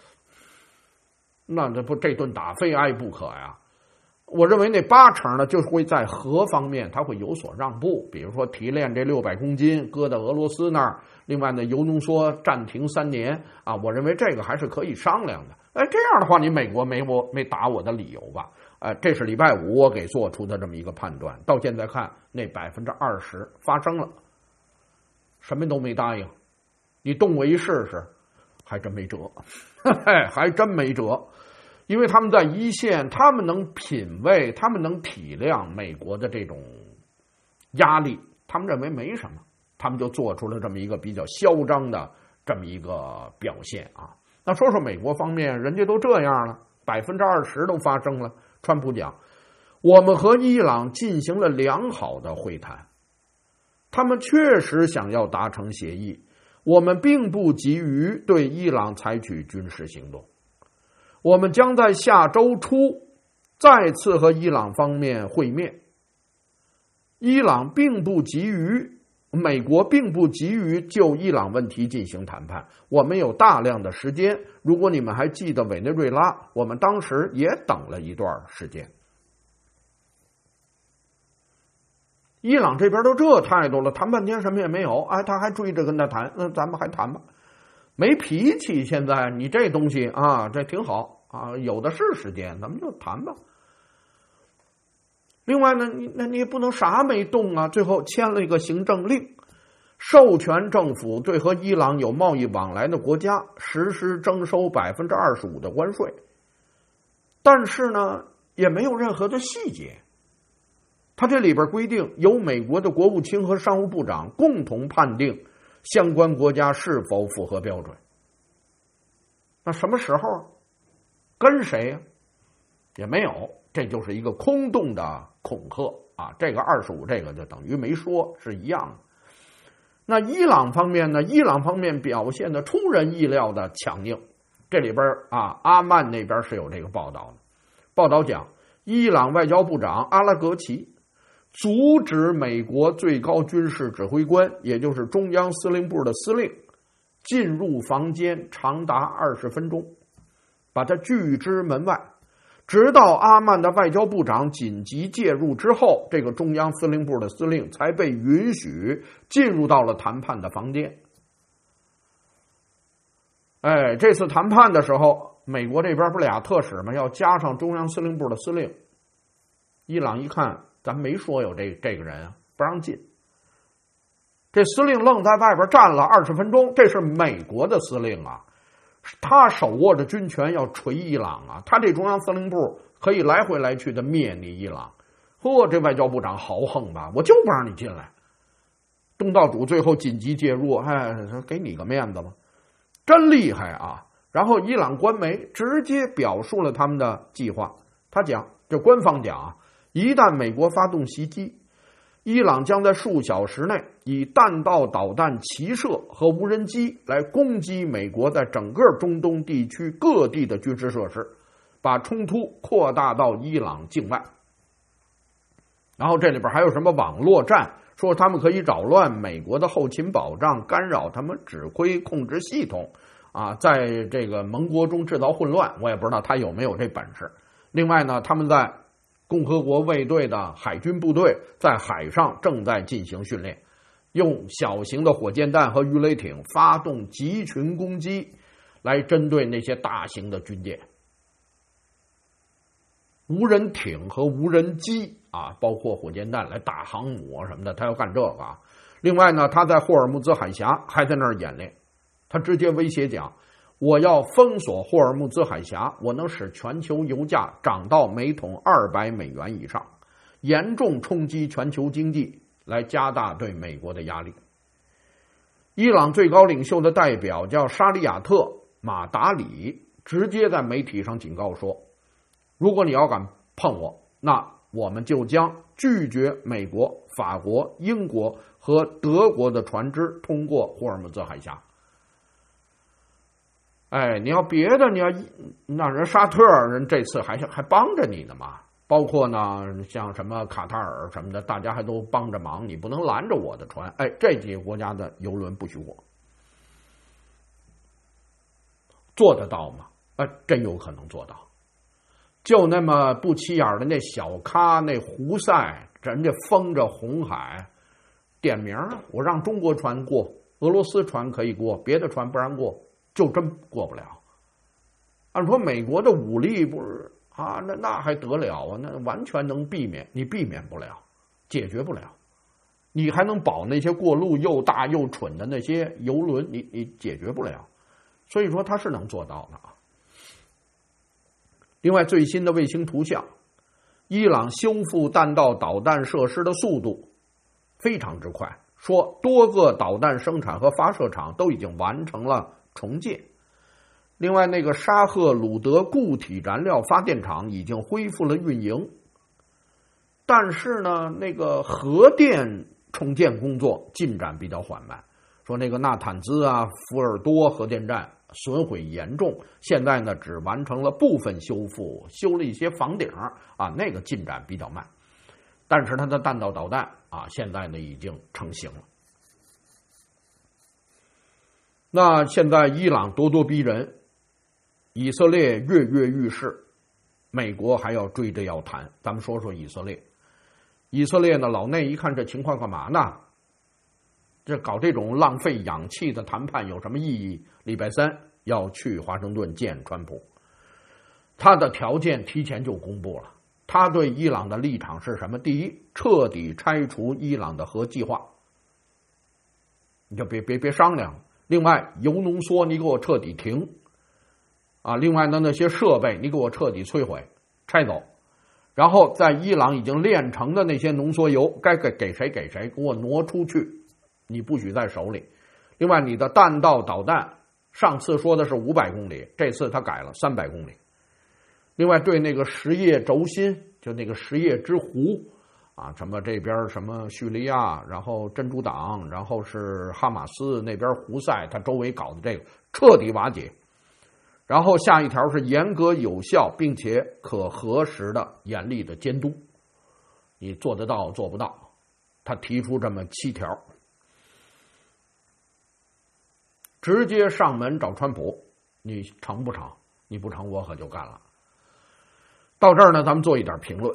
那这顿打非挨不可呀。我认为那8成呢，就会在核方面它会有所让步，比如说提炼这600公斤搁到俄罗斯那儿，另外呢铀浓缩暂停3年啊，我认为这个还是可以商量的。哎，这样的话，你美国没打我的理由吧？这是礼拜五我给做出的这么一个判断。到现在看，那20%发生了，什么都没答应，你动我一试试，还真没辙，还真没辙。因为他们在一线，他们能品味，他们能体谅美国的这种压力，他们认为没什么，他们就做出了这么一个比较嚣张的这么一个表现啊。那说说美国方面，人家都这样了，20%都发生了。川普讲，我们和伊朗进行了良好的会谈，他们确实想要达成协议，我们并不急于对伊朗采取军事行动。我们将在下周初再次和伊朗方面会面。伊朗并不急于，美国并不急于就伊朗问题进行谈判，我们有大量的时间。如果你们还记得委内瑞拉，我们当时也等了一段时间。伊朗这边都这态度了，谈半天什么也没有，哎，他还追着跟他谈，那咱们还谈吧。没脾气，现在你这东西啊，这挺好啊，有的是时间，咱们就谈吧。另外呢，你也不能啥没动啊，最后签了一个行政令，授权政府对和伊朗有贸易往来的国家实施征收25%的关税，但是呢，也没有任何的细节。他这里边规定，由美国的国务卿和商务部长共同判定相关国家是否符合标准。那什么时候跟谁呀？也没有，这就是一个空洞的恐吓啊！这个25，这个就等于没说，是一样的。那伊朗方面呢？伊朗方面表现的出人意料的强硬。这里边啊，阿曼那边是有这个报道的。报道讲，伊朗外交部长阿拉格齐阻止美国最高军事指挥官，也就是中央司令部的司令，进入房间长达20分钟，把他拒之门外。直到阿曼的外交部长紧急介入之后，这个中央司令部的司令才被允许进入到了谈判的房间。哎，这次谈判的时候，美国这边不俩特使吗？要加上中央司令部的司令。伊朗一看，咱没说有这个人啊，不让进。这司令愣在外边站了20分钟，这是美国的司令啊，他手握着军权要锤伊朗啊，他这中央司令部可以来回来去的灭你伊朗。这外交部长豪横吧，我就不让你进来。东道主最后紧急介入，哎，给你个面子吧，真厉害啊！然后伊朗官媒直接表述了他们的计划，他讲，这官方讲啊，一旦美国发动袭击， 伊朗将在数小时内以弹道导弹齐射和无人机来攻击美国在整个中东地区各地的军事设施，把冲突扩大到伊朗境外。然后这里边还有什么网络战，说他们可以扰乱美国的后勤保障，干扰他们指挥控制系统啊，在这个盟国中制造混乱。我也不知道他有没有这本事。另外呢，他们在共和国卫队的海军部队在海上正在进行训练，用小型的火箭弹和鱼雷艇发动集群攻击，来针对那些大型的军舰。无人艇和无人机啊，包括火箭弹来打航母什么的，他要干这个啊。另外呢，他在霍尔木兹海峡还在那儿演练，他直接威胁讲，我要封锁霍尔木兹海峡，我能使全球油价涨到每桶$200以上，严重冲击全球经济，来加大对美国的压力。伊朗最高领袖的代表叫沙利亚特·马达里，直接在媒体上警告说，如果你要敢碰我，那我们就将拒绝美国、法国、英国和德国的船只通过霍尔木兹海峡。哎，你要别的，你要那人沙特人这次还帮着你呢嘛，包括呢像什么卡塔尔什么的，大家还都帮着忙，你不能拦着我的船。哎，这几个国家的油轮不许过，做得到吗？真有可能做到。就那么不起眼的那小咖那胡塞，人家封着红海，点名了，我让中国船过，俄罗斯船可以过，别的船不让过，就真过不了。按说美国的武力不是啊，那还得了啊？那完全能避免，你避免不了，解决不了，你还能保那些过路又大又蠢的那些油轮，你解决不了。所以说他是能做到的啊。另外，最新的卫星图像，伊朗修复弹道导弹设施的速度非常之快，说多个导弹生产和发射场都已经完成了重建。另外，那个沙赫鲁德固体燃料发电厂已经恢复了运营，但是呢，那个核电重建工作进展比较缓慢，说那个纳坦兹啊、福尔多核电站损毁严重，现在呢只完成了部分修复，修了一些房顶啊，那个进展比较慢。但是它的弹道导弹啊，现在呢已经成型了。那现在伊朗咄咄逼人，以色列跃跃欲试，美国还要追着要谈。咱们说说以色列。以色列呢，老内一看这情况干嘛呢？这搞这种浪费氧气的谈判有什么意义？礼拜三要去华盛顿见川普，他的条件提前就公布了。他对伊朗的立场是什么？第一，彻底拆除伊朗的核计划，你就别商量。另外，铀浓缩你给我彻底停啊！另外呢，那些设备你给我彻底摧毁、拆走。然后在伊朗已经炼成的那些浓缩铀，该给谁给谁，给我挪出去。你不许在手里。另外，你的弹道导弹，上次说的是500公里，这次他改了300公里。另外，对那个什叶轴心，就那个什叶之湖啊，什么这边什么叙利亚，然后真主党，然后是哈马斯那边胡塞，他周围搞的这个彻底瓦解。然后下一条是严格有效并且可核实的严厉的监督，你做得到做不到？他提出这么7条。直接上门找川普，你成不成？你不成，我可就干了。到这儿呢，咱们做一点评论。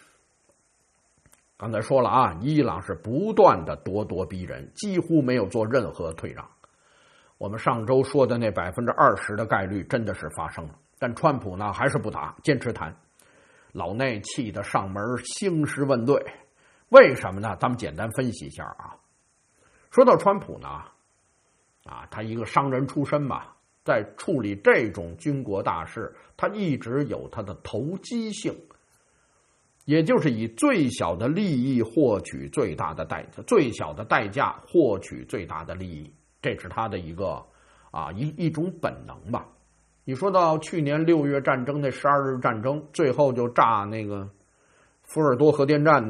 刚才说了啊，伊朗是不断的咄咄逼人，几乎没有做任何退让。我们上周说的那20%的概率真的是发生了，但川普呢还是不打，坚持谈。老内气得上门兴师问罪，为什么呢？咱们简单分析一下啊。说到川普呢，他一个商人出身吧，在处理这种军国大事，他一直有他的投机性，也就是以最小的利益获取最大的代价，最小的代价获取最大的利益，这是他的一个一种本能吧。你说到去年6月战争那12日战争，最后就炸那个福尔多核电站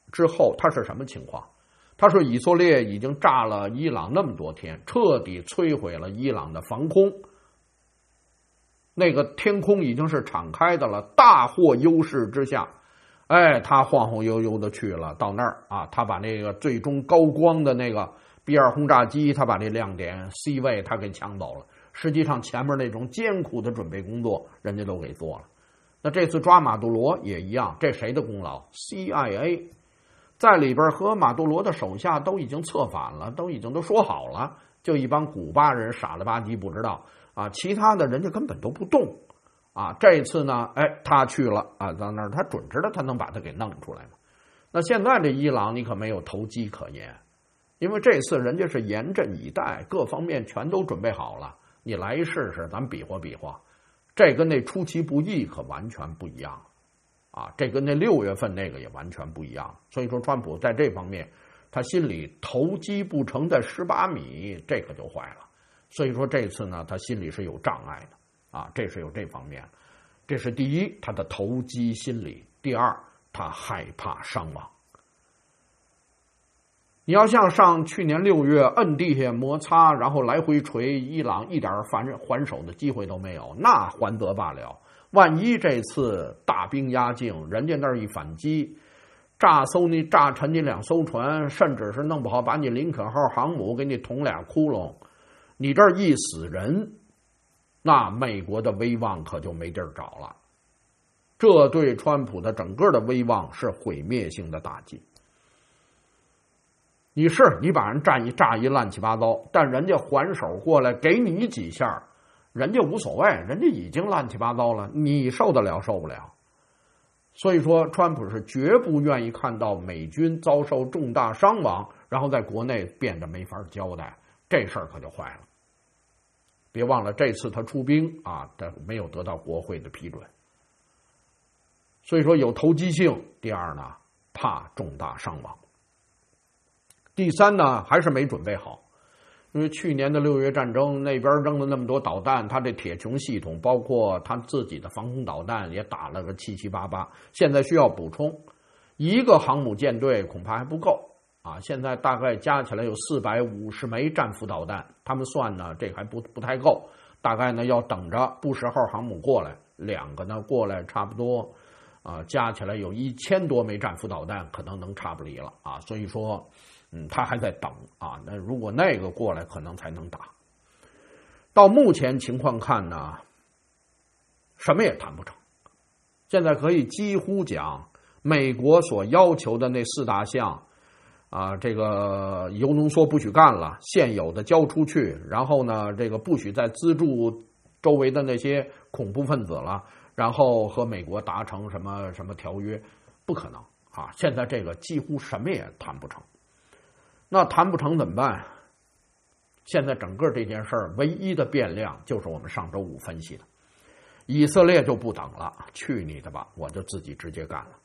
之后，它是什么情况？他说以色列已经炸了伊朗那么多天，彻底摧毁了伊朗的防空，那个天空已经是敞开的了，大获优势之下，他晃晃悠悠的去了，到那儿啊，他把那个最终高光的那个 B2 轰炸机，他把这亮点 C 位他给抢走了。实际上前面那种艰苦的准备工作人家都给做了。那这次抓马杜罗也一样，这谁的功劳？ CIA 在里边和马杜罗的手下都已经策反了，都已经都说好了，就一帮古巴人傻了吧唧不知道啊，其他的人家根本都不动啊。这次呢，他去了啊，到那儿他准知道他能把他给弄出来嘛。那现在这伊朗你可没有投机可言，因为这次人家是严阵以待，各方面全都准备好了，你来一试试，咱比划比划。这跟那出其不意可完全不一样啊！这跟那6月份那个也完全不一样。所以说，川普在这方面，他心里投机不成在18米，这可就坏了。所以说这次呢，他心里是有障碍的啊，这是有这方面。这是第一，他的投机心理；第二，他害怕伤亡。你要像上去年6月摁地下摩擦，然后来回锤伊朗，一点还手的机会都没有，那还则罢了。万一这次大兵压境，人家那儿一反击，炸沉你2艘船，甚至是弄不好把你林肯号航母给你捅2窟窿，你这儿一死人，那美国的威望可就没地儿找了。这对川普的整个的威望是毁灭性的打击。你把人炸一乱七八糟，但人家还手过来给你几下，人家无所谓，人家已经乱七八糟了，你受得了受不了。所以说川普是绝不愿意看到美军遭受重大伤亡，然后在国内变得没法交代，这事儿可就坏了。别忘了这次他出兵啊，他没有得到国会的批准，所以说有投机性。第二呢，怕重大伤亡。第三呢，还是没准备好，因为去年的6月战争那边扔了那么多导弹，他这铁穹系统包括他自己的防空导弹也打了个七七八八，现在需要补充，一个航母舰队恐怕还不够啊！现在大概加起来有450枚战斧导弹，他们算呢这还不太够，大概呢要等着布什号航母过来，2个呢过来差不多加起来有1000多枚战斧导弹，可能能差不离了啊！所以说他还在等啊，那如果那个过来，可能才能打。到目前情况看呢，什么也谈不成。现在可以几乎讲，美国所要求的那4大项啊，这个铀浓缩不许干了，现有的交出去，然后呢，这个不许再资助周围的那些恐怖分子了，然后和美国达成什么什么条约，不可能啊！现在这个几乎什么也谈不成。那谈不成怎么办？现在整个这件事儿唯一的变量就是我们上周5分析的，以色列就不等了，去你的吧，我就自己直接干了。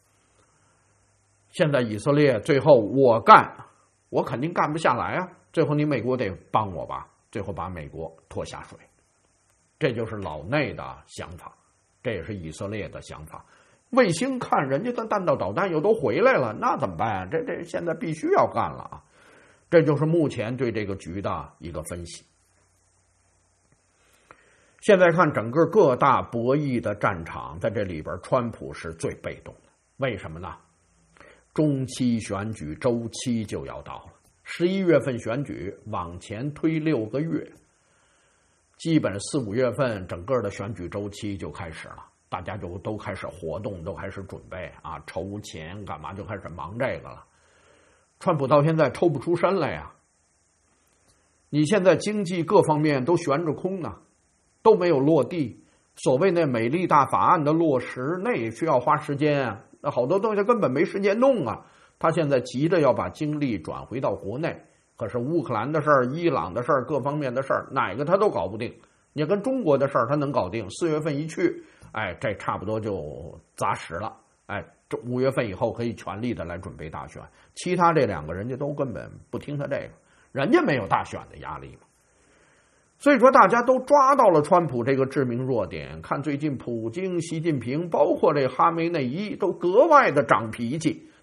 现在以色列最后我干，我肯定干不下来啊，最后你美国得帮我吧，最后把美国拖下水，这就是老内的想法，这也是以色列的想法。卫星看人家的弹道导弹又都回来了，那怎么办啊？这现在必须要干了啊！这就是目前对这个局的一个分析。现在看整个各大博弈的战场，在这里边川普是最被动的，为什么呢？中期选举周期就要到了，11月份选举往前推6个月，基本4、5月份整个的选举周期就开始了。大家就都开始活动，都开始准备啊，筹钱干嘛，就开始忙这个了。川普到现在抽不出身来呀，你现在经济各方面都悬着空呢，都没有落地。所谓那美丽大法案的落实，那也需要花时间啊，那好多东西根本没时间弄啊。他现在急着要把精力转回到国内，可是乌克兰的事儿、伊朗的事儿、各方面的事儿，哪个他都搞不定。你跟中国的事儿他能搞定，4月份一去，这差不多就砸实了。这5月份以后可以全力的来准备大选，其他这2个人家都根本不听他这个，人家没有大选的压力嘛。所以说大家都抓到了川普这个致命弱点，看最近普京、习近平，包括这哈梅内伊都格外的长脾气，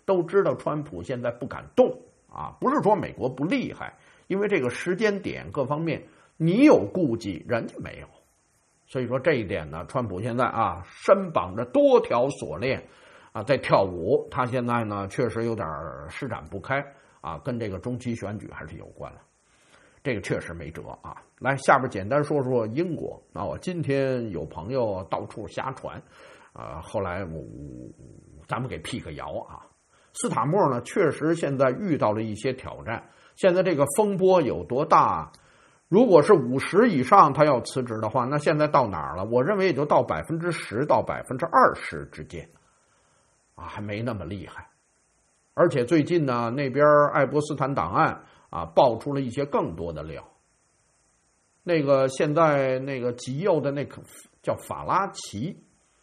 都知道川普现在不敢动啊，不是说美国不厉害，因为这个时间点各方面你有顾忌，人家没有。所以说这一点呢，川普现在啊身绑着多条锁链啊在跳舞，他现在呢确实有点施展不开啊，跟这个中期选举还是有关了。这个确实没辙啊！来，下边简单说说英国。那我今天有朋友到处瞎传，后来咱们给辟个谣啊。斯塔默呢，确实现在遇到了一些挑战。现在这个风波有多大？如果是50%以上，他要辞职的话，那现在到哪儿了？我认为也就到10%到20%之间，啊，还没那么厉害。而且最近呢，那边爱泼斯坦档案啊，爆出了一些更多的料。那个现在那个极右的那个叫法拉奇，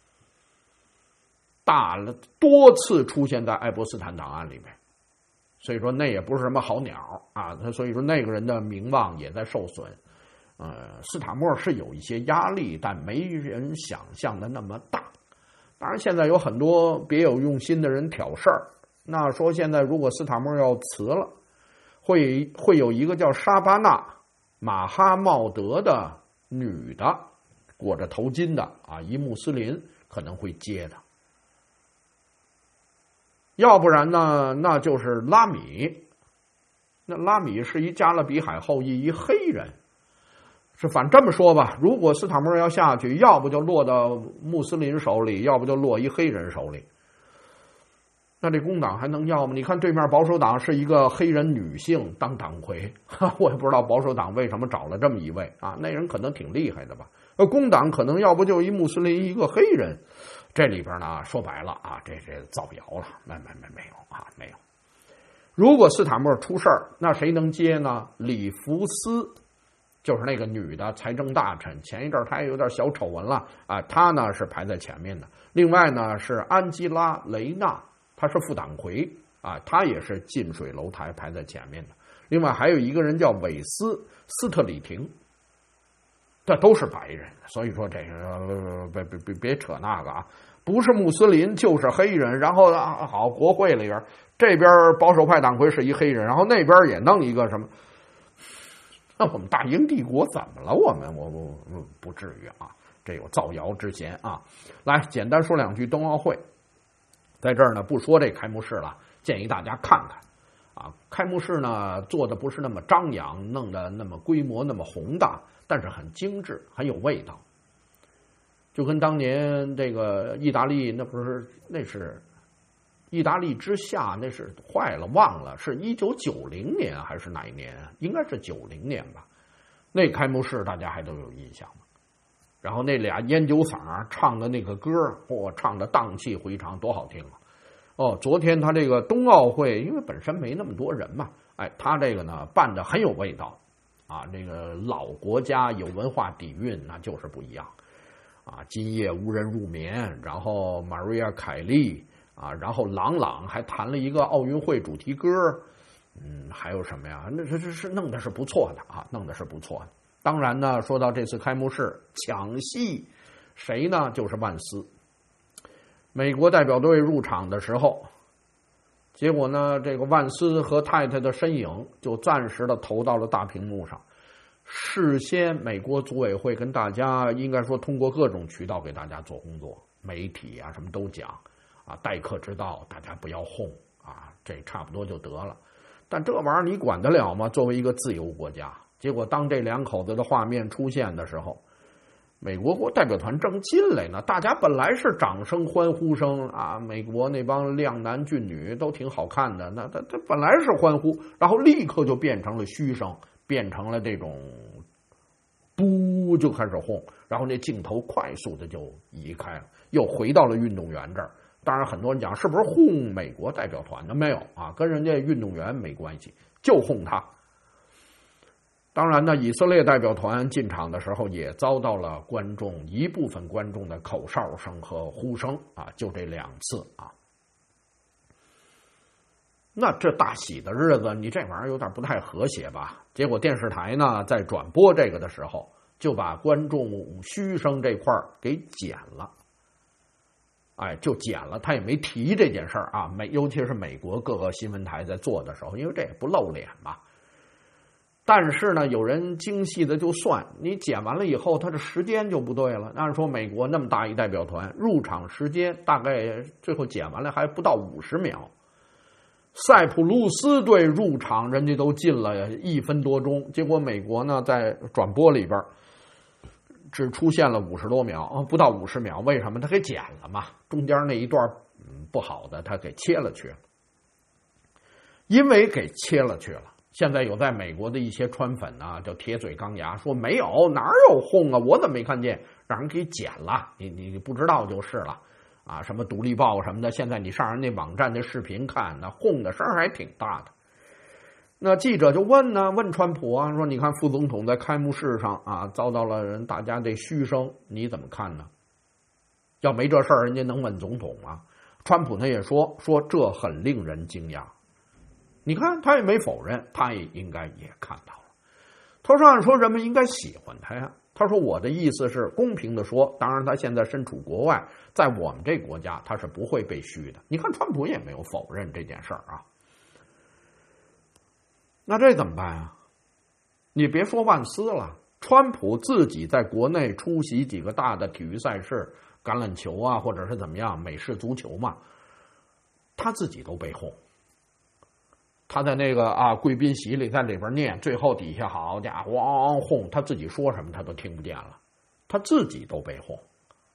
多次出现在爱泼斯坦档案里面，所以说那也不是什么好鸟啊。所以说那个人的名望也在受损。斯塔默是有一些压力，但没人想象的那么大。当然，现在有很多别有用心的人挑事儿。那说现在如果斯塔默要辞了，会有一个叫沙巴纳马哈茂德的女的，裹着头巾的啊，一穆斯林可能会接的。要不然呢，那就是拉米。那拉米是一加勒比海后裔，一黑人。反正这么说吧，如果斯塔默要下去，要不就落到穆斯林手里，要不就落一黑人手里。那这工党还能要吗？你看对面保守党是一个黑人女性当党魁，我也不知道保守党为什么找了这么一位啊，那人可能挺厉害的吧。工党可能要不就一穆斯林一个黑人，这里边呢说白了啊，这造谣了，没有啊，没有。如果斯塔默出事儿，那谁能接呢？里弗斯，就是那个女的财政大臣，前一阵她也有点小丑闻了啊，她呢是排在前面的。另外呢是安吉拉·雷纳。他是副党魁啊，他也是近水楼台排在前面的。另外还有一个人叫韦斯·斯特里廷，这都是白人，所以说这个别扯那个啊，不是穆斯林就是黑人。然后啊，好，国会里边这边保守派党魁是一黑人，然后那边也弄一个什么？那我们大英帝国怎么了？我不至于啊，这有造谣之嫌啊。来，简单说两句冬奥会。在这儿呢，不说这开幕式了，建议大家看看啊。开幕式呢做的不是那么张扬，弄得那么规模那么宏大，但是很精致，很有味道。就跟当年这个意大利，那是意大利之夏，那是坏了忘了，是1990年还是哪一年？应该是90年吧。那开幕式大家还都有印象吗？然后那俩烟酒嗓唱的那个歌，唱的荡气回肠，多好听啊！昨天他这个冬奥会，因为本身没那么多人嘛，他这个呢办的很有味道啊。这个老国家有文化底蕴，那就是不一样啊。今夜无人入眠，然后玛瑞亚·凯莉啊，然后朗还弹了一个奥运会主题歌，还有什么呀？那是弄的是不错的啊，弄的是不错的。当然呢，说到这次开幕式抢戏，谁呢？就是万斯。美国代表队入场的时候，结果呢，这个万斯和太太的身影就暂时的投到了大屏幕上。事先美国组委会跟大家应该说通过各种渠道给大家做工作，媒体啊什么都讲啊，待客之道，大家不要哄啊，这差不多就得了。但这玩意儿你管得了吗？作为一个自由国家。结果当这两口子的画面出现的时候，美国代表团正进来呢，大家本来是掌声欢呼声啊，美国那帮靓男俊女都挺好看的，那他本来是欢呼，然后立刻就变成了嘘声，变成了这种不就开始哄，然后那镜头快速的就移开了，又回到了运动员这儿。当然很多人讲是不是哄美国代表团的，没有啊，跟人家运动员没关系，就哄他。当然呢，以色列代表团进场的时候也遭到了一部分观众的口哨声和呼声啊，就这2次啊。那这大喜的日子，你这玩意儿有点不太和谐吧？结果电视台呢在转播这个的时候，就把观众嘘声这块给剪了。 就减了，他也没提这件事儿啊。尤其是美国各个新闻台在做的时候，因为这也不露脸嘛。但是呢，有人精细的就算，你减完了以后，它的时间就不对了。按说美国那么大一代表团，入场时间大概最后减完了还不到50秒。塞浦路斯队入场，人家都进了1分多钟，结果美国呢在转播里边只出现了50多秒，不到50秒，为什么？他给剪了嘛，中间那一段不好的他给切了去了。因为给切了去了，现在有在美国的一些川粉呢就铁嘴钢牙说没有，哪有轰啊，我怎么没看见，让人给剪了，你不知道就是了啊，什么独立报什么的，现在你上人那网站的视频看，那轰的声还挺大的。那记者就问川普啊，说你看副总统在开幕式上啊遭到了人大家的嘘声，你怎么看呢？要没这事儿，人家能问总统吗？川普呢也说这很令人惊讶。你看他也没否认，他也应该也看到了。他说按说人们应该喜欢他呀。他说我的意思是公平的说，当然他现在身处国外，在我们这国家他是不会被嘘的。你看川普也没有否认这件事儿啊。那这怎么办啊？你别说万斯了，川普自己在国内出席几个大的体育赛事，橄榄球啊，或者是怎么样，美式足球嘛，他自己都被轰。他在那个贵宾席里在里边念，最后底下好家伙汪轰，他自己说什么他都听不见了，他自己都被轰。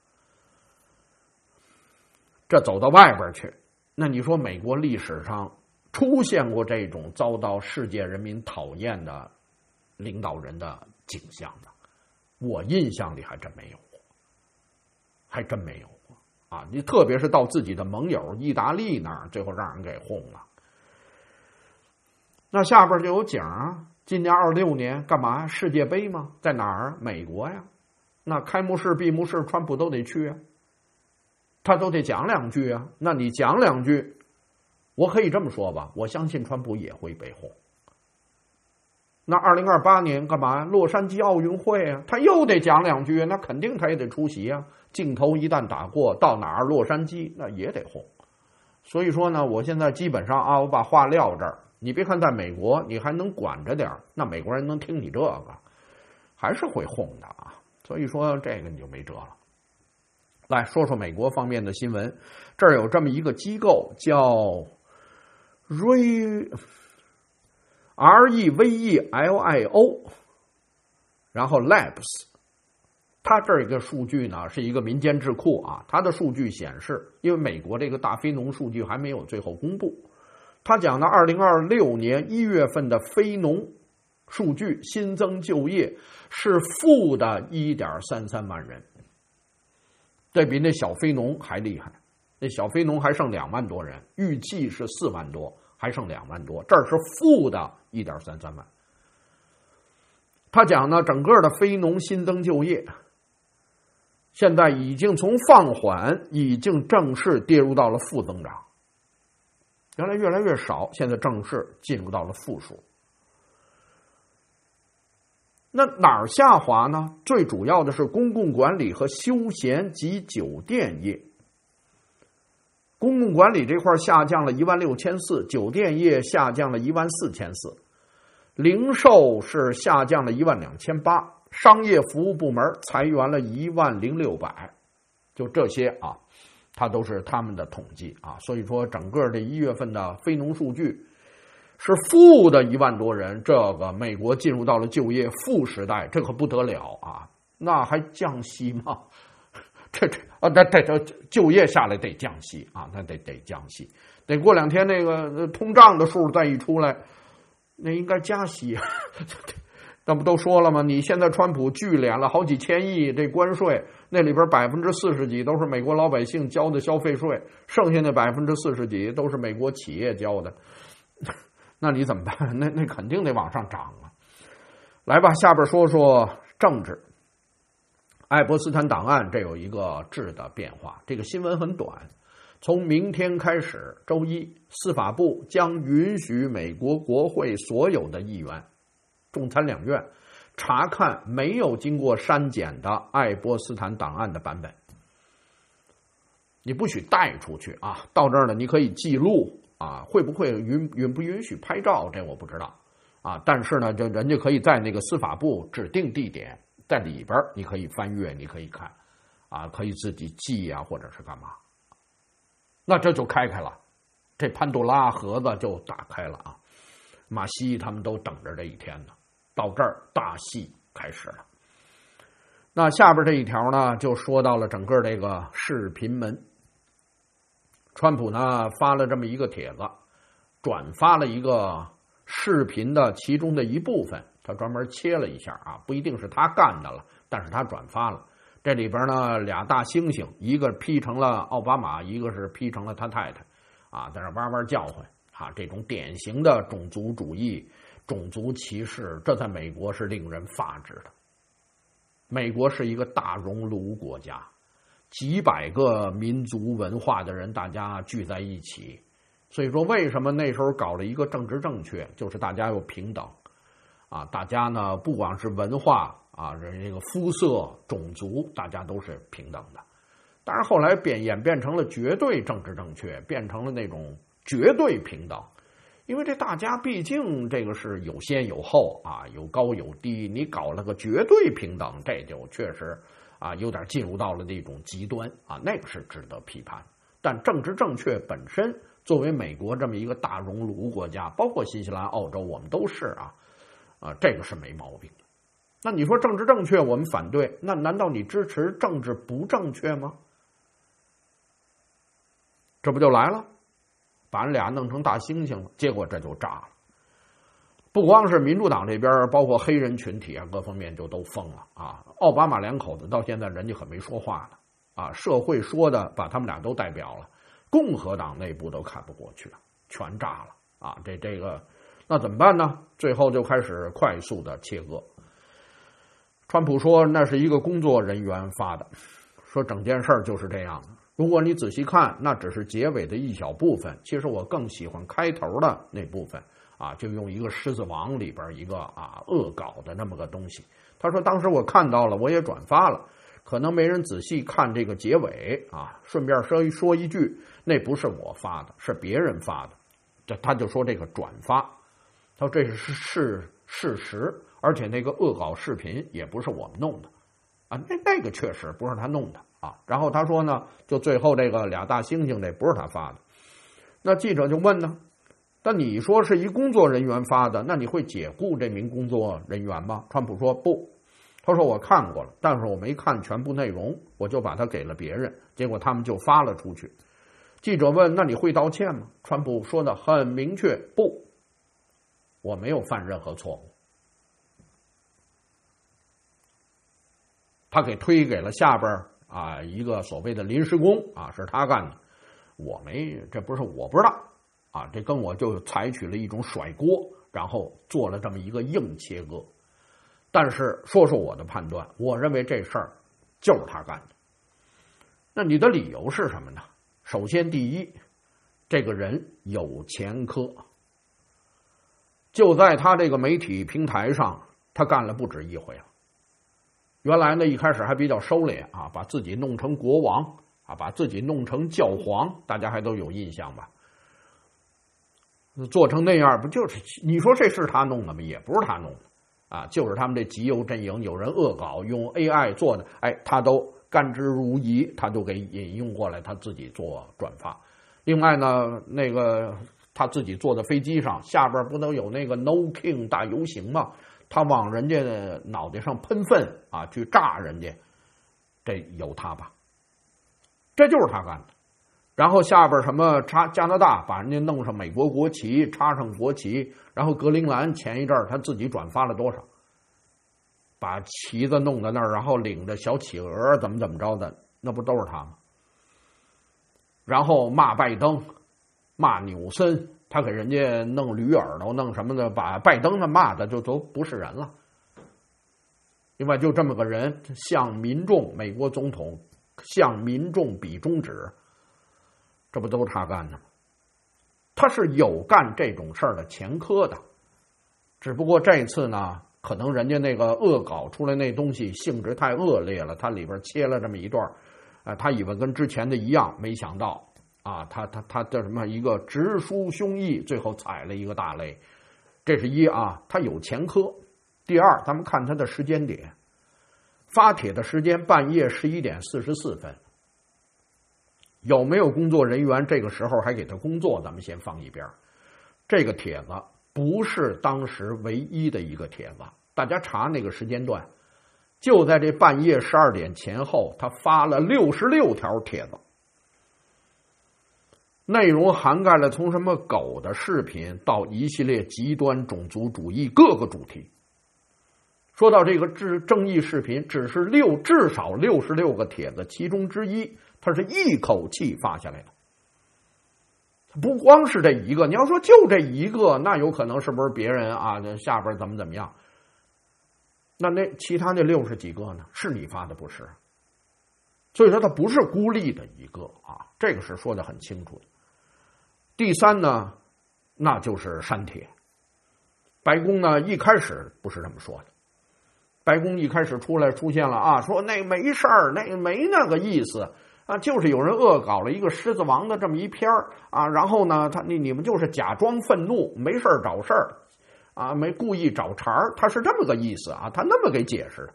这走到外边去，那你说美国历史上出现过这种遭到世界人民讨厌的领导人的景象的，我印象里还真没有过，还真没有过啊！你特别是到自己的盟友意大利那儿，最后让人给轰了。那下边就有景啊，今年26年干嘛？世界杯吗？在哪儿？美国呀。那开幕式、闭幕式，川普都得去啊，他都得讲两句啊。那你讲两句，我可以这么说吧，我相信川普也会被轰。那2028年干嘛？洛杉矶奥运会啊，他又得讲两句，那肯定他也得出席啊。镜头一旦打过，到哪儿？洛杉矶，那也得轰。所以说呢，我现在基本上我把话撂这儿。你别看在美国你还能管着点，那美国人能听你这个，还是会轰的啊。所以说这个你就没辙了。来说说美国方面的新闻，这儿有这么一个机构叫 REVELIO， 然后 Labs， 它这一个数据呢是一个民间智库啊，它的数据显示，因为美国这个大非农数据还没有最后公布。他讲的2026年1月份的非农数据新增就业是负的 1.33 万人，这比那小非农还厉害。那小非农还剩2万多人，预计是4万多，还剩2万多，这是负的 1.33 万。他讲呢，整个的非农新增就业现在已经从放缓已经正式跌入到了负增长，原来越来越少，现在正式进入到了负数。那哪儿下滑呢？最主要的是公共管理和休闲及酒店业。公共管理这块下降了16400，酒店业下降了14400，零售是下降了12800，商业服务部门裁员了10600，就这些啊。它都是他们的统计啊，所以说整个这1月份的非农数据是负的1万多人，这个美国进入到了就业负时代，这可不得了啊！那还降息吗？这就业下来得降息啊，那得降息，得过2天那个通胀的数再一出来，那应该加息。那不都说了吗？你现在川普聚敛了好几千亿这关税，那里边40%几都是美国老百姓交的消费税，剩下那40%几都是美国企业交的。那你怎么办？那肯定得往上涨啊！来吧，下边说说政治。爱泼斯坦档案这有一个质的变化，这个新闻很短。从明天开始，周一，司法部将允许美国国会所有的议员众参两院查看没有经过删减的爱泼斯坦档案的版本。 你不许带出去啊。到这儿呢，你可以记录啊，会不会允不允许拍照，这我不知道啊。但是呢，就人家可以在那个司法部指定地点，在里边你可以翻阅，你可以看啊，可以自己记啊，或者是干嘛。那这就开了，这潘多拉盒子就打开了啊。马西他们都等着这一天呢。到这儿大戏开始了。那下边这一条呢，就说到了整个这个视频门。川普呢发了这么一个帖子，转发了一个视频的其中的一部分，他专门切了一下啊，不一定是他干的了，但是他转发了。这里边呢俩大猩猩，一个 P 成了奥巴马，一个是 P 成了他太太啊，在那哇哇叫唤啊，这种典型的种族主义、种族歧视，这在美国是令人发指的。美国是一个大熔炉国家，几百个民族文化的人大家聚在一起，所以说为什么那时候搞了一个政治正确，就是大家要平等啊，大家呢不管是文化啊，这个肤色、种族，大家都是平等的。但是后来演变成了绝对政治正确，变成了那种绝对平等。因为这大家毕竟这个是有先有后啊，有高有低，你搞了个绝对平等，这就确实啊有点进入到了那种极端啊，那个是值得批判。但政治正确本身，作为美国这么一个大熔炉国家，包括新西兰、澳洲，我们都是这个是没毛病的。那你说政治正确我们反对，那难道你支持政治不正确吗？这不就来了，把人俩弄成大猩猩了，结果这就炸了。不光是民主党这边，包括黑人群体啊，各方面就都疯了啊。奥巴马两口子到现在人家可没说话呢啊，社会说的把他们俩都代表了，共和党内部都看不过去了，全炸了啊。这个那怎么办呢？最后就开始快速的切割。川普说那是一个工作人员发的，说整件事就是这样的。如果你仔细看，那只是结尾的一小部分，其实我更喜欢开头的那部分啊，就用一个狮子王里边一个恶搞的那么个东西。他说当时我看到了，我也转发了，可能没人仔细看这个结尾啊。顺便说一句，那不是我发的，是别人发的。他就说这个转发，他说这是事实，而且那个恶搞视频也不是我们弄的啊，那个确实不是他弄的啊。然后他说呢，就最后这个俩大猩猩这不是他发的。那记者就问呢，但你说是一工作人员发的，那你会解雇这名工作人员吗？川普说不，他说我看过了，但是我没看全部内容，我就把它给了别人，结果他们就发了出去。记者问那你会道歉吗？川普说的很明确，不，我没有犯任何错误。他给推给了下边一个所谓的临时工是他干的，这不是我不知道啊，这跟我就采取了一种甩锅，然后做了这么一个硬切割。但是说我的判断，我认为这事儿就是他干的。那你的理由是什么呢？首先第一，这个人有前科，就在他这个媒体平台上，他干了不止一回了。原来呢，一开始还比较收敛把自己弄成国王把自己弄成教皇，大家还都有印象吧？做成那样，不就是你说这是他弄的吗？也不是他弄的就是他们这极右阵营有人恶搞，用 AI 做的，他都甘之如饴，他都给引用过来，他自己做转发。另外呢，那个他自己坐的飞机上，下边不都有那个 No King 大游行吗？他往人家的脑袋上喷粪去炸人家，这有他吧？这就是他干的。然后下边什么加拿大把人家弄上美国国旗，插上国旗，然后格陵兰前一阵他自己转发了多少？把旗子弄在那儿，然后领着小企鹅怎么着的，那不都是他吗？然后骂拜登，骂纽森，他给人家弄驴耳朵，弄什么的，把拜登的骂的就都不是人了。另外，就这么个人向民众，美国总统向民众比中指，这不都是他干的吗？他是有干这种事儿的前科的，只不过这次呢，可能人家那个恶搞出来那东西性质太恶劣了，它里边切了这么一段他以为跟之前的一样，没想到啊，他的什么一个直抒胸臆，最后踩了一个大雷。这是一啊，他有前科。第二，咱们看他的时间点，发帖的时间半夜11点44分，有没有工作人员这个时候还给他工作？咱们先放一边。这个帖子不是当时唯一的一个帖子，大家查那个时间段，就在这半夜12点前后，他发了66条帖子，内容涵盖了从什么狗的视频到一系列极端种族主义各个主题。说到这个正义视频，至少66个帖子其中之一，他是一口气发下来的。不光是这一个，你要说就这一个，那有可能是不是别人啊下边怎么样？那其他那60几个呢？是你发的不是？所以说他不是孤立的一个啊，这个是说的很清楚的。第三呢，那就是删帖。白宫呢一开始不是这么说的，白宫一开始出现了啊，说那没事儿，那没那个意思啊，就是有人恶搞了一个狮子王的这么一篇啊，然后呢，你们就是假装愤怒，没事儿找事儿啊，没故意找茬儿，他是这么个意思啊，他那么给解释的。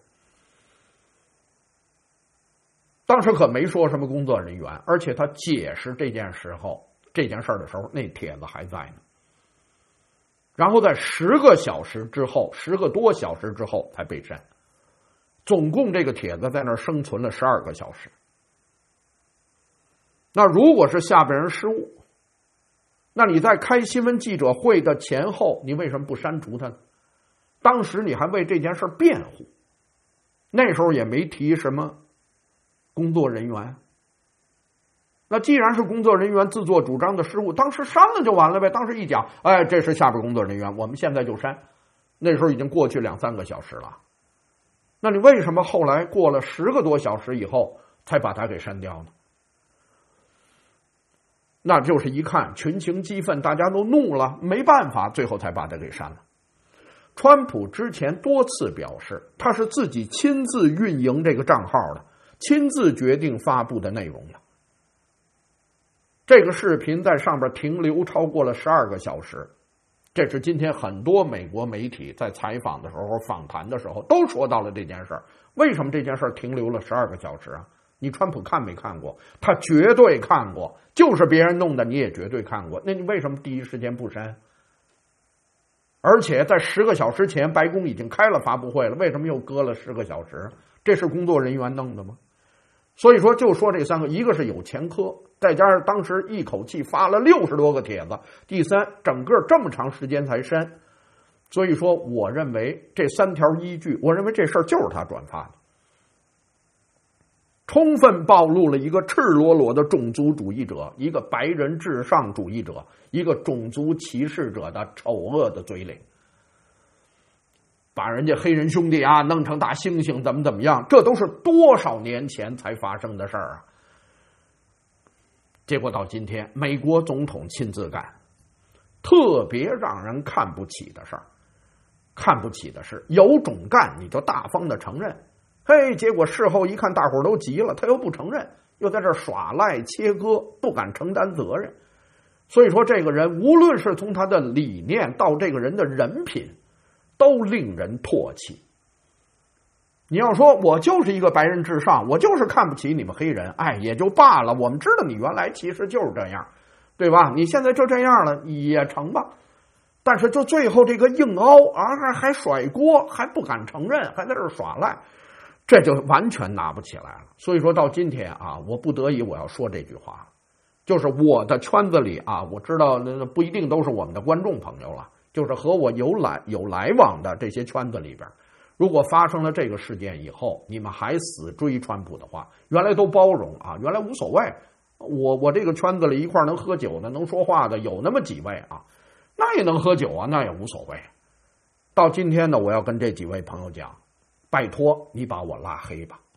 当时可没说什么工作人员，而且他解释这件事的时候，那帖子还在呢。然后在10个小时之后，10个多小时之后才被删。总共这个帖子在那儿生存了12个小时。那如果是下边人失误，那你在开新闻记者会的前后，你为什么不删除它呢？当时你还为这件事辩护，那时候也没提什么工作人员。那既然是工作人员自作主张的失误，当时删了就完了呗。当时一讲，哎，这是下边工作人员，我们现在就删。那时候已经过去2、3个小时了。那你为什么后来过了10个多小时以后才把它给删掉呢？那就是一看群情激愤，大家都怒了，没办法，最后才把它给删了。川普之前多次表示，他是自己亲自运营这个账号的，亲自决定发布的内容的。这个视频在上边停留超过了12个小时，这是今天很多美国媒体在采访的时候、访谈的时候都说到了这件事儿。为什么这件事儿停留了12个小时啊？你川普看没看过？他绝对看过，就是别人弄的你也绝对看过。那你为什么第一时间不删？而且在10个小时前，白宫已经开了发布会了，为什么又搁了10个小时？这是工作人员弄的吗？所以说，就说这3个，一个是有前科，再加上当时一口气发了60多个帖子；第三，整个这么长时间才删。所以说，我认为这3条依据，我认为这事儿就是他转发的，充分暴露了一个赤裸裸的种族主义者，一个白人至上主义者，一个种族歧视者的丑恶的嘴脸。把人家黑人兄弟啊弄成大猩猩，怎么样？这都是多少年前才发生的事儿啊！结果到今天，美国总统亲自干，特别让人看不起的事儿。看不起的是有种干你就大方的承认，嘿，结果事后一看，大伙儿都急了，他又不承认，又在这耍赖切割，不敢承担责任。所以说，这个人无论是从他的理念到这个人的人品，都令人唾弃。你要说我就是一个白人至上，我就是看不起你们黑人，哎，也就罢了，我们知道你原来其实就是这样，对吧？你现在就这样了也成吧。但是就最后这个硬凹啊，还甩锅，还不敢承认，还在这耍赖，这就完全拿不起来了。所以说到今天啊，我不得已我要说这句话，就是我的圈子里啊，我知道那不一定都是我们的观众朋友了，就是和我有来往的这些圈子里边，如果发生了这个事件以后，你们还死追川普的话，原来都包容啊，原来无所谓。我这个圈子里一块能喝酒的、能说话的有那么几位啊，那也能喝酒啊，那也无所谓。到今天呢，我要跟这几位朋友讲，拜托你把我拉黑吧，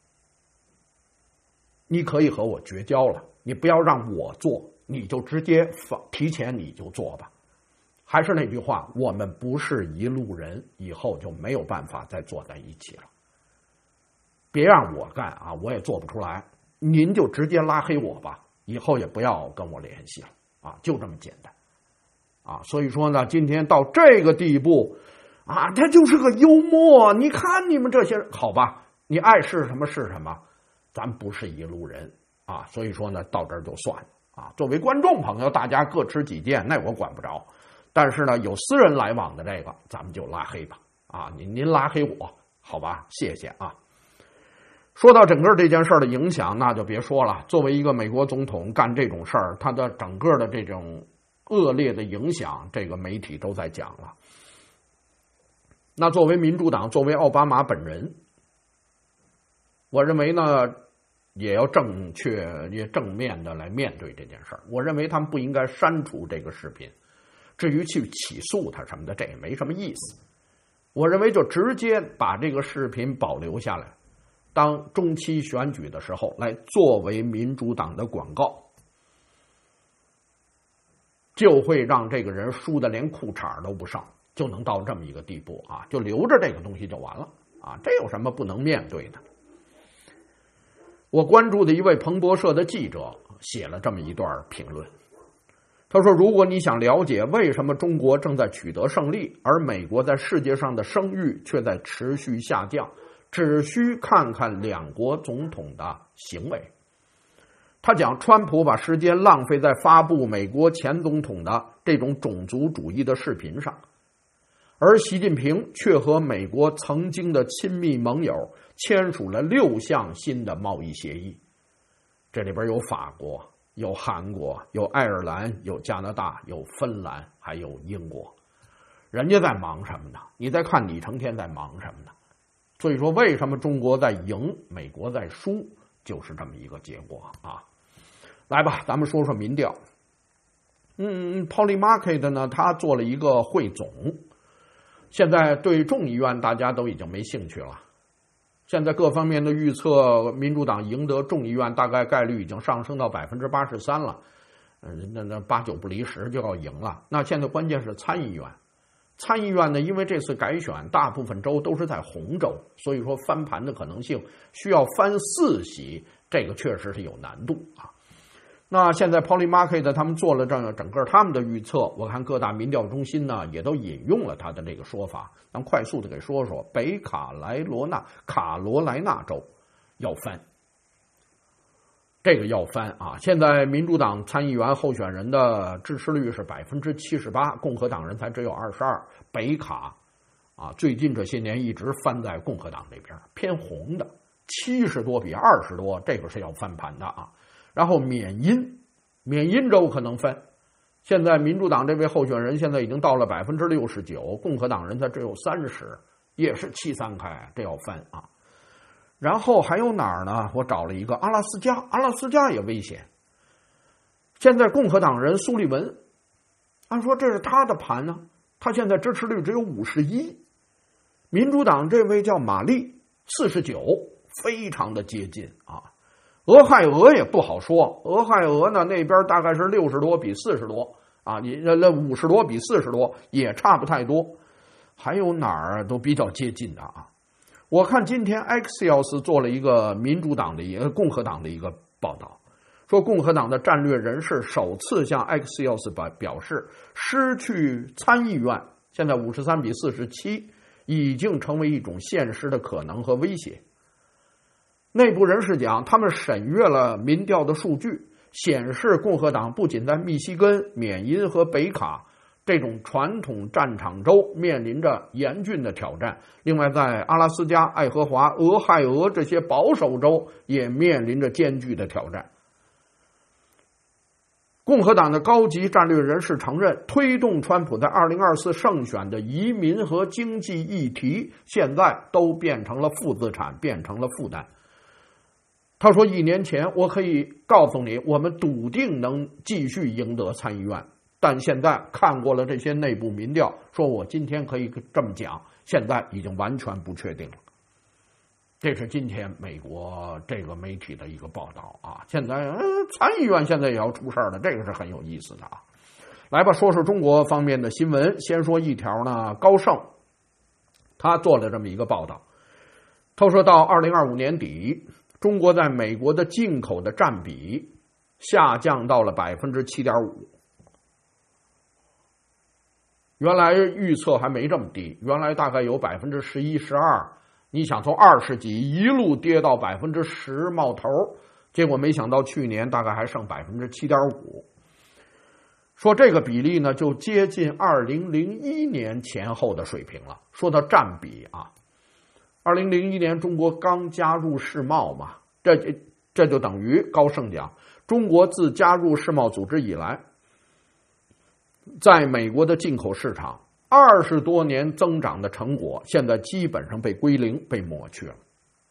你可以和我绝交了，你不要让我做，你就直接提前你就做吧。还是那句话，我们不是一路人，以后就没有办法再坐在一起了。别让我干啊，我也做不出来。 您就直接拉黑我吧，以后也不要跟我联系了啊，就这么简单啊。所以说呢，今天到这个地步啊，他就是个幽默。你看你们这些人，好吧，你爱是什么是什么，咱不是一路人啊。所以说呢，到这儿就算了啊。作为观众朋友，大家各持己见，那我管不着。但是呢，有私人来往的这个，咱们就拉黑吧啊。您拉黑我，好吧，谢谢啊。说到整个这件事的影响，那就别说了。作为一个美国总统干这种事儿，他的整个的这种恶劣的影响，这个媒体都在讲了。那作为民主党，作为奥巴马本人，我认为呢，也要正确也正面的来面对这件事儿。我认为他们不应该删除这个视频，至于去起诉他什么的，这也没什么意思。我认为就直接把这个视频保留下来，当中期选举的时候来作为民主党的广告，就会让这个人输的连裤衩都不剩，就能到这么一个地步啊！就留着这个东西就完了啊！这有什么不能面对的？我关注的一位彭博社的记者写了这么一段评论，他说：“如果你想了解为什么中国正在取得胜利，而美国在世界上的声誉却在持续下降，只需看看两国总统的行为。”他讲，川普把时间浪费在发布美国前总统的这种种族主义的视频上，而习近平却和美国曾经的亲密盟友签署了6项新的贸易协议，这里边有法国、有韩国、有爱尔兰、有加拿大、有芬兰，还有英国。人家在忙什么呢？你再看你成天在忙什么呢？所以说，为什么中国在赢，美国在输，就是这么一个结果啊。来吧，咱们说说民调。Polymarket 呢，他做了一个汇总，现在对众议院大家都已经没兴趣了。现在各方面的预测，民主党赢得众议院大概概率已经上升到83%了，那8、9不离10就要赢了。那现在关键是参议院，参议院呢，因为这次改选，大部分州都是在红州，所以说翻盘的可能性需要翻4席，这个确实是有难度啊。那现在 Polymarket 他们做了整个他们的预测，我看各大民调中心呢也都引用了他的这个说法，咱快速的给说说。北卡罗来纳州要翻，这个要翻啊！现在民主党参议员候选人的支持率是78%，共和党人才只有22%。北卡啊，最近这些年一直翻在共和党这边，偏红的，70多比20多，这个是要翻盘的啊。然后缅因州可能翻，现在民主党这位候选人现在已经到了69%，共和党人才只有30%，也是7、3开，这要翻啊。然后还有哪儿呢？我找了一个阿拉斯加也危险。现在共和党人苏利文，按说这是他的盘呢，他现在支持率只有51%，民主党这位叫玛丽49%，非常的接近啊。俄亥俄也不好说，俄亥俄呢那边大概是60多比40多啊，你那50多比40多也差不太多。还有哪儿都比较接近的啊？我看今天 Axios 做了一个共和党的一个报道，说共和党的战略人士首次向 Axios 表示，失去参议院现在53比47已经成为一种现实的可能和威胁。内部人士讲，他们审阅了民调的数据，显示共和党不仅在密西根、缅因和北卡这种传统战场州面临着严峻的挑战，另外在阿拉斯加、爱荷华、俄亥俄这些保守州也面临着艰巨的挑战。共和党的高级战略人士承认，推动川普在2024胜选的移民和经济议题现在都变成了负资产，变成了负担。他说，1年前我可以告诉你，我们笃定能继续赢得参议院，但现在看过了这些内部民调，说我今天可以这么讲，现在已经完全不确定了。这是今天美国这个媒体的一个报道啊。现在参议院现在也要出事了，这个是很有意思的啊。来吧，说说中国方面的新闻。先说一条呢，高盛他做了这么一个报道，他说到2025年底， 中国在美国的进口的占比下降到了 7.5%。原来预测还没这么低，原来大概有 11%、12%，你想从20几一路跌到 10%冒头，结果没想到去年大概还剩 7.5%。说这个比例呢，就接近2001年前后的水平了。说到占比啊，2001年中国刚加入世贸嘛，这就等于高盛讲，中国自加入世贸组织以来，在美国的进口市场20多年增长的成果，现在基本上被归零，被抹去了。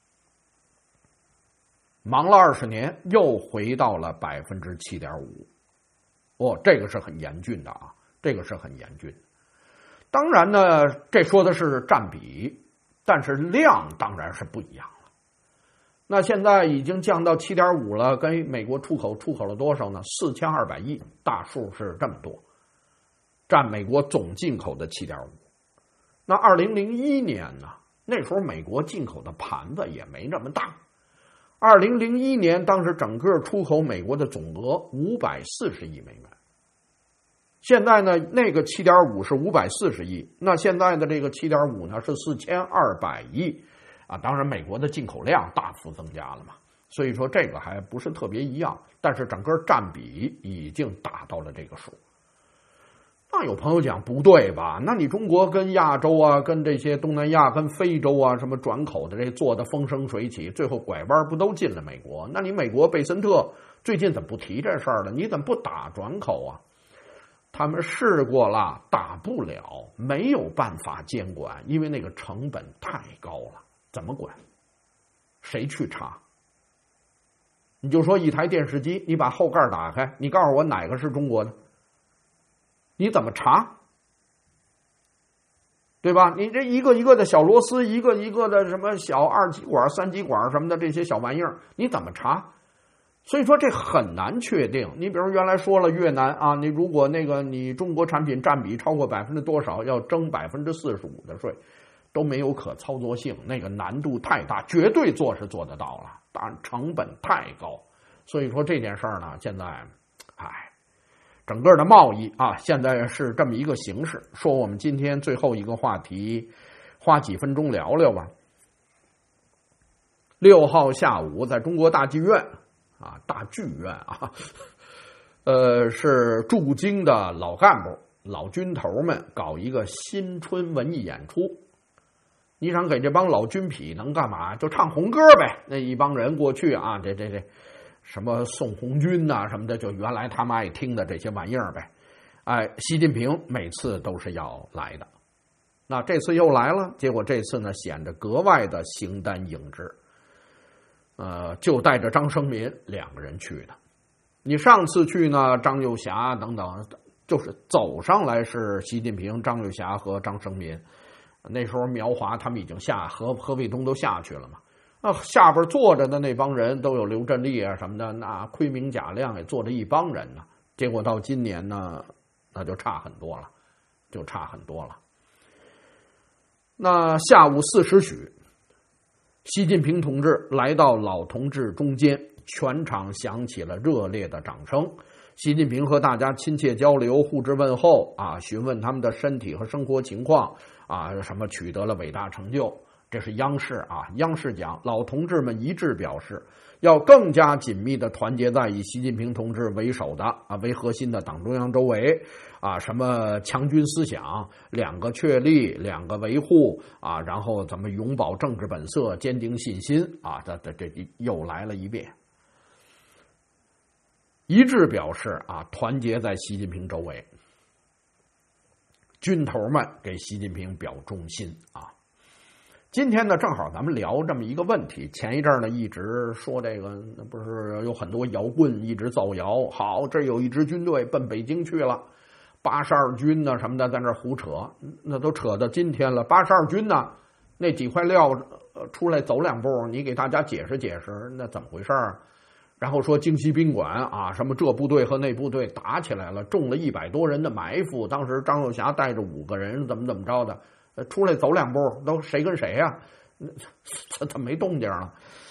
忙了20年，又回到了 7.5%。这个是很严峻的啊，这个是很严峻。当然呢，这说的是占比，但是量当然是不一样了。那现在已经降到 7.5 了，跟美国出口了多少呢？4200亿，大数是这么多，占美国总进口的 7.5%。那2001年呢，那时候美国进口的盘子也没这么大。2001年当时整个出口美国的总额540亿美元。现在呢，那个 7.5 是540亿，那现在的这个 7.5 呢是4200亿啊。当然美国的进口量大幅增加了嘛，所以说这个还不是特别一样，但是整个占比已经达到了这个数。那有朋友讲不对吧？那你中国跟亚洲啊，跟这些东南亚、跟非洲啊，什么转口的这做的风生水起，最后拐弯不都进了美国？那你美国贝森特最近怎么不提这事儿了？你怎么不打转口啊？他们试过了，打不了，没有办法监管，因为那个成本太高了，怎么管？谁去查？你就说一台电视机，你把后盖打开，你告诉我哪个是中国的？你怎么查？对吧？你这一个一个的小螺丝，一个一个的什么小2极管、3极管什么的这些小玩意儿，你怎么查？所以说这很难确定。你比如原来说了越南啊，你如果你中国产品占比超过多少，要征45%的税，都没有可操作性，那个难度太大，绝对做是做得到了，但成本太高。所以说这件事儿呢，现在，整个的贸易啊，现在是这么一个形式。说我们今天最后一个话题，花几分钟聊聊吧。6号下午，在中国大剧院啊，大剧院啊，是驻京的老干部、老军头们搞一个新春文艺演出。你想给这帮老军痞能干嘛？就唱红歌呗。那一帮人过去啊，这什么宋红军呐、什么的，就原来他们爱听的这些玩意儿呗。习近平每次都是要来的，那这次又来了，结果这次呢显得格外的形单影只。就带着张生民2个人去的。你上次去呢，张又侠等等，就是走上来是习近平、张又侠和张生民。那时候苗华他们已经何卫东都下去了嘛。下边坐着的那帮人都有刘振立啊什么的，那亏明贾亮也坐着一帮人呢。结果到今年呢，那就差很多了，那下午4时许，习近平同志来到老同志中间，全场响起了热烈的掌声。习近平和大家亲切交流，互致问候啊，询问他们的身体和生活情况啊，什么取得了伟大成就。这是央视啊，央视讲，老同志们一致表示，要更加紧密的团结在以习近平同志为首的为核心的党中央周围啊，什么强军思想，2个确立，2个维护啊，然后怎么永葆政治本色，坚定信心啊，这又来了一遍。一致表示啊，团结在习近平周围，军头们给习近平表忠心啊。今天呢，正好咱们聊这么一个问题。前一阵呢，一直说这个，不是有很多摇棍一直造谣，好，这有一支军队奔北京去了，82军呢什么的在那胡扯，那都扯到今天了。82军呢，那几块料出来走2步，你给大家解释解释，那怎么回事儿？然后说京西宾馆啊，什么这部队和那部队打起来了，中了100多人的埋伏，当时张又侠带着5个人，怎么着的。出来走2步，都谁跟谁呀？怎么没动静了？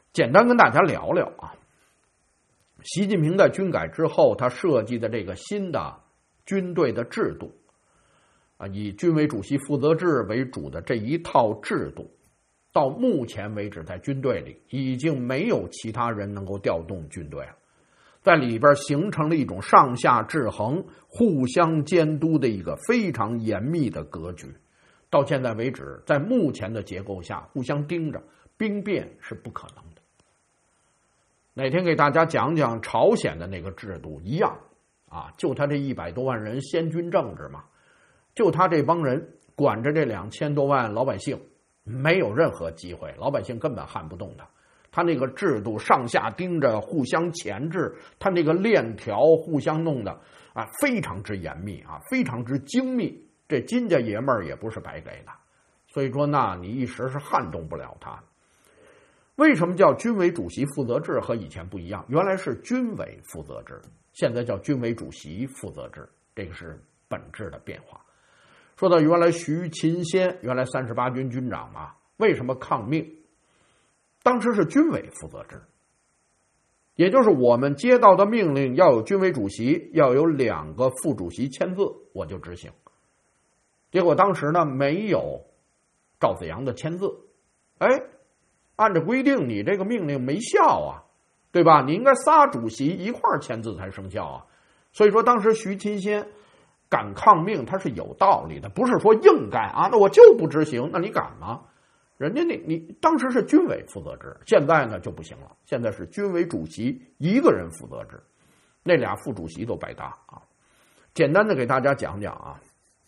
简单跟大家聊聊啊，习近平在军改之后，他设计的这个新的军队的制度啊，以军委主席负责制为主的这一套制度，到目前为止，在军队里已经没有其他人能够调动军队了，在里边形成了一种上下制衡、互相监督的一个非常严密的格局。到现在为止，在目前的结构下，互相盯着，兵变是不可能的。哪天给大家讲讲朝鲜的那个制度一样啊，就他这100多万人先军政治嘛，就他这帮人管着这2000多万老百姓，没有任何机会，老百姓根本撼不动他。他那个制度上下盯着，互相钳制，他那个链条互相弄的啊，非常之严密啊，非常之精密。这金家爷们儿也不是白给的，所以说那你一时是撼动不了他。为什么叫军委主席负责制和以前不一样？原来是军委负责制，现在叫军委主席负责制，这个是本质的变化。说到原来徐勤先，原来38军军长嘛，为什么抗命？当时是军委负责制，也就是我们接到的命令要有军委主席，要有2个副主席签字，我就执行。结果当时呢没有赵紫阳的签字，按照规定你这个命令没效啊，对吧？你应该仨主席一块儿签字才生效啊。所以说当时徐勤先敢抗命，他是有道理的，不是说硬干啊，那我就不执行，那你敢吗？人家你当时是军委负责制，现在呢就不行了，现在是军委主席一个人负责制，那俩副主席都白搭啊。简单的给大家讲讲啊，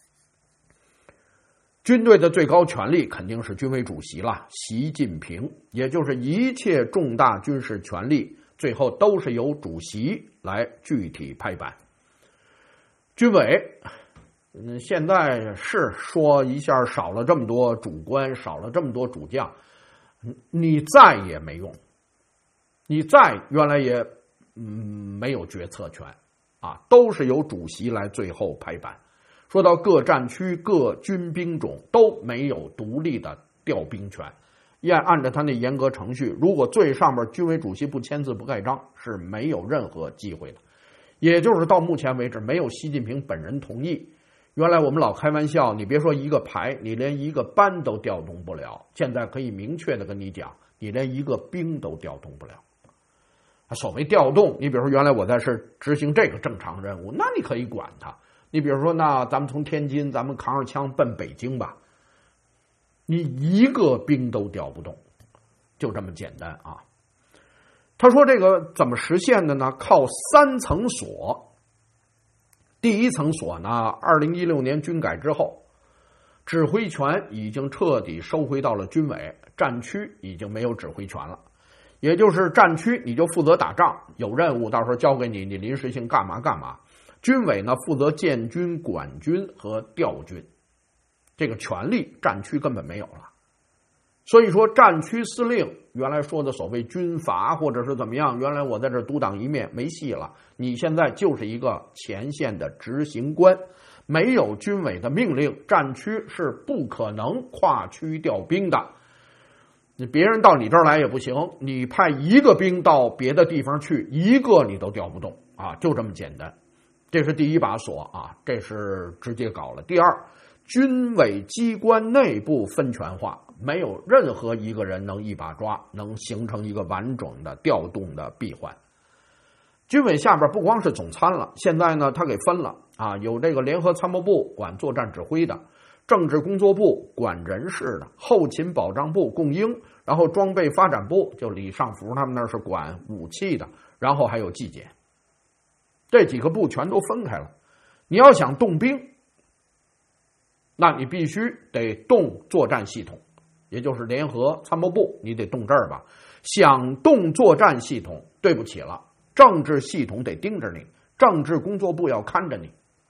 军队的最高权力肯定是军委主席了，习近平，也就是一切重大军事权力最后都是由主席来具体拍板。军委现在是说一下少了这么多主官，少了这么多主将，你在也没用，你在原来也没有决策权啊，都是由主席来最后拍板。说到各战区各军兵种都没有独立的调兵权，按照他那严格程序，如果最上面军委主席不签字不盖章，是没有任何机会的。也就是到目前为止，没有习近平本人同意。原来我们老开玩笑，你别说一个排，你连一个班都调动不了，现在可以明确的跟你讲，你连一个兵都调动不了。所谓调动，你比如说原来我在这执行这个正常任务，那你可以管他。你比如说，那咱们从天津，咱们扛着枪奔北京吧，你一个兵都调不动，就这么简单啊。他说这个怎么实现的呢？靠3层锁。第一层锁呢，2016年军改之后，指挥权已经彻底收回到了军委，战区已经没有指挥权了。也就是战区你就负责打仗，有任务到时候交给你，你临时性干嘛干嘛。军委呢负责建军、管军和调军，这个权力战区根本没有了。所以说战区司令原来说的所谓军阀或者是怎么样，原来我在这独当一面没戏了，你现在就是一个前线的执行官，没有军委的命令，战区是不可能跨区调兵的。你别人到你这儿来也不行，你派一个兵到别的地方去，一个你都调不动啊，就这么简单。这是第一把锁啊，这是直接搞了。第二，军委机关内部分权化，没有任何一个人能一把抓，能形成一个完整的调动的闭环。军委下边不光是总参了，现在呢他给分了啊，有这个联合参谋部管作战指挥的，政治工作部管人事的，后勤保障部供应，然后装备发展部就李尚福他们那是管武器的，然后还有纪检，这几个部全都分开了。你要想动兵，那你必须得动作战系统，也就是联合参谋部，你得动这儿吧。想动作战系统，对不起了，政治系统得盯着你，政治工作部要看着你，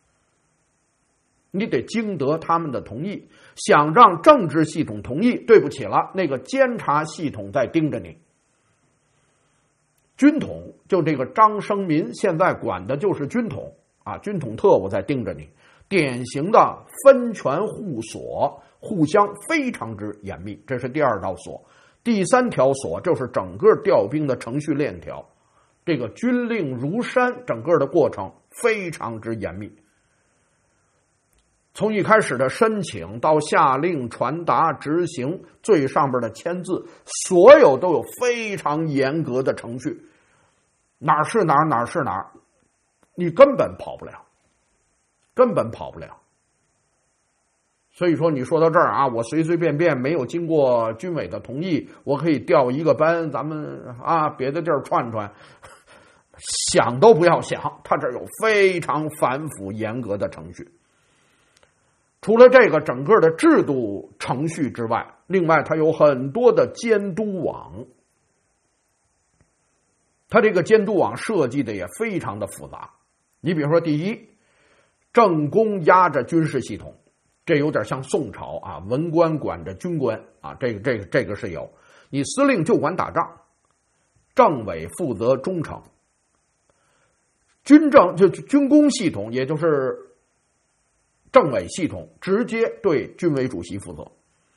你得经得他们的同意。想让政治系统同意，对不起了，那个监察系统在盯着你。军统就这个张生民现在管的就是军统啊，军统特务在盯着你，典型的分权互锁，互相非常之严密，这是第二道锁。 第3条锁就是整个调兵的程序链条，这个军令如山，整个的过程非常之严密。从一开始的申请到下令传达执行，最上边的签字，所有都有非常严格的程序，哪儿是哪儿，哪儿是哪儿，你根本跑不了，根本跑不了。所以说你说到这儿啊，我随随便便没有经过军委的同意，我可以调一个班，咱们啊别的地儿串串，想都不要想，他这有非常繁复严格的程序。除了这个整个的制度程序之外，另外它有很多的监督网，它这个监督网设计的也非常的复杂。你比如说，第一，政工压着军事系统，这有点像宋朝啊，文官管着军官啊，这个是有。你司令就管打仗，政委负责忠诚，军工系统，也就是政委系统，直接对军委主席负责。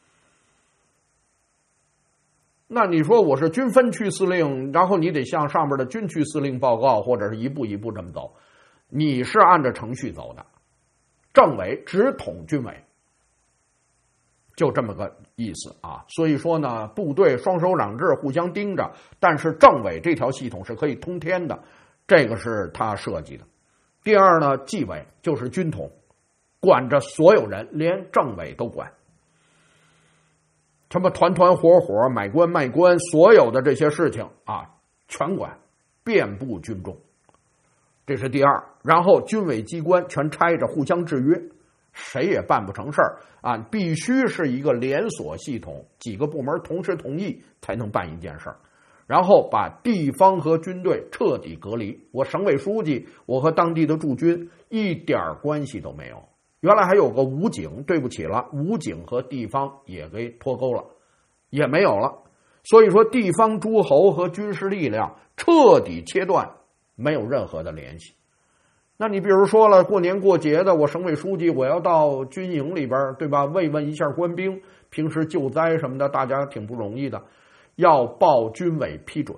那你说我是军分区司令，然后你得向上面的军区司令报告，或者是一步一步这么走，你是按照程序走的，政委只统军委，就这么个意思啊。所以说呢，部队双手掌制，互相盯着，但是政委这条系统是可以通天的，这个是他设计的。第二呢，纪委就是军统，管着所有人，连政委都管，什么团团伙伙、买官卖官，所有的这些事情啊，全管，遍布军中。这是第二。然后军委机关全拆着，互相制约，谁也办不成事儿啊！必须是一个连锁系统，几个部门同时同意才能办一件事儿。然后把地方和军队彻底隔离，我省委书记，我和当地的驻军一点关系都没有。原来还有个武警，对不起了，武警和地方也给脱钩了，也没有了。所以说，地方诸侯和军事力量彻底切断，没有任何的联系。那你比如说了，过年过节的，我省委书记我要到军营里边，对吧？慰问一下官兵，平时救灾什么的，大家挺不容易的，要报军委批准。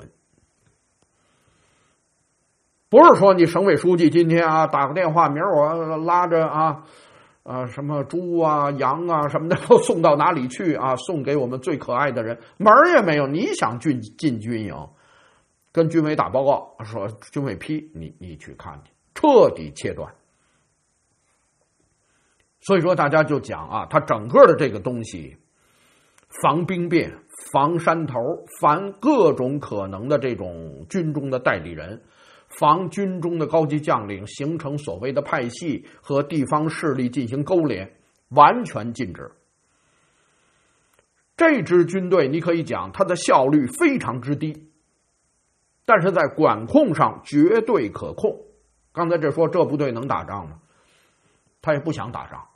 不是说你省委书记今天啊打个电话，明儿我拉着什么猪啊羊啊什么的都送到哪里去啊，送给我们最可爱的人，门儿也没有。你想进军营，跟军委打报告说军委批你去看去，彻底切断。所以说大家就讲啊，它整个的这个东西，防兵变、防山头、防各种可能的这种军中的代理人，防军中的高级将领形成所谓的派系和地方势力进行勾连，完全禁止。这支军队你可以讲它的效率非常之低，但是在管控上绝对可控。刚才这说这部队能打仗吗？他也不想打仗，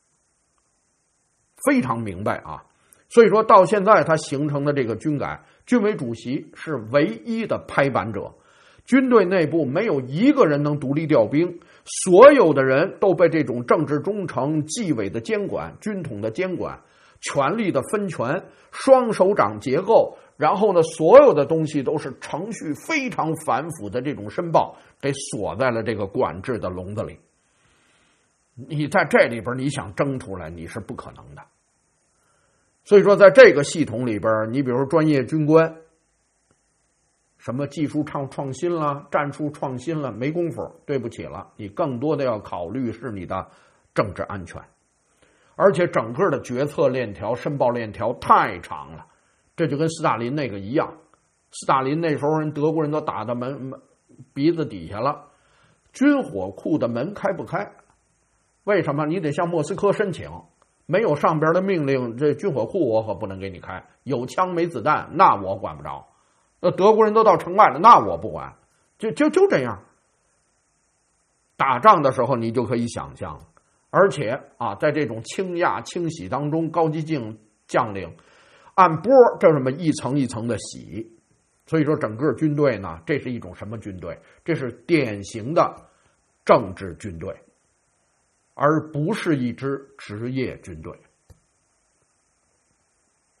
非常明白啊。所以说到现在他形成的这个军改，军委主席是唯一的拍板者，军队内部没有一个人能独立调兵，所有的人都被这种政治忠诚、纪委的监管、军统的监管、权力的分权、双手掌结构，然后呢，所有的东西都是程序非常繁复的这种申报，给锁在了这个管制的笼子里。你在这里边你想争出来，你是不可能的。所以说在这个系统里边，你比如说专业军官，什么技术创新了，战术创新了，没功夫，对不起了，你更多的要考虑是你的政治安全。而且整个的决策链条、申报链条太长了，这就跟斯大林那个一样。斯大林那时候人德国人都打到鼻子底下了，军火库的门开不开？为什么？你得向莫斯科申请，没有上边的命令，这军火库我可不能给你开。有枪没子弹，那我管不着。那德国人都到城外了，那我不管。就这样。打仗的时候你就可以想象，而且啊，在这种清压清洗当中，高级将领按波这么一层一层的洗。所以说整个军队呢，这是一种什么军队？这是典型的政治军队，而不是一支职业军队。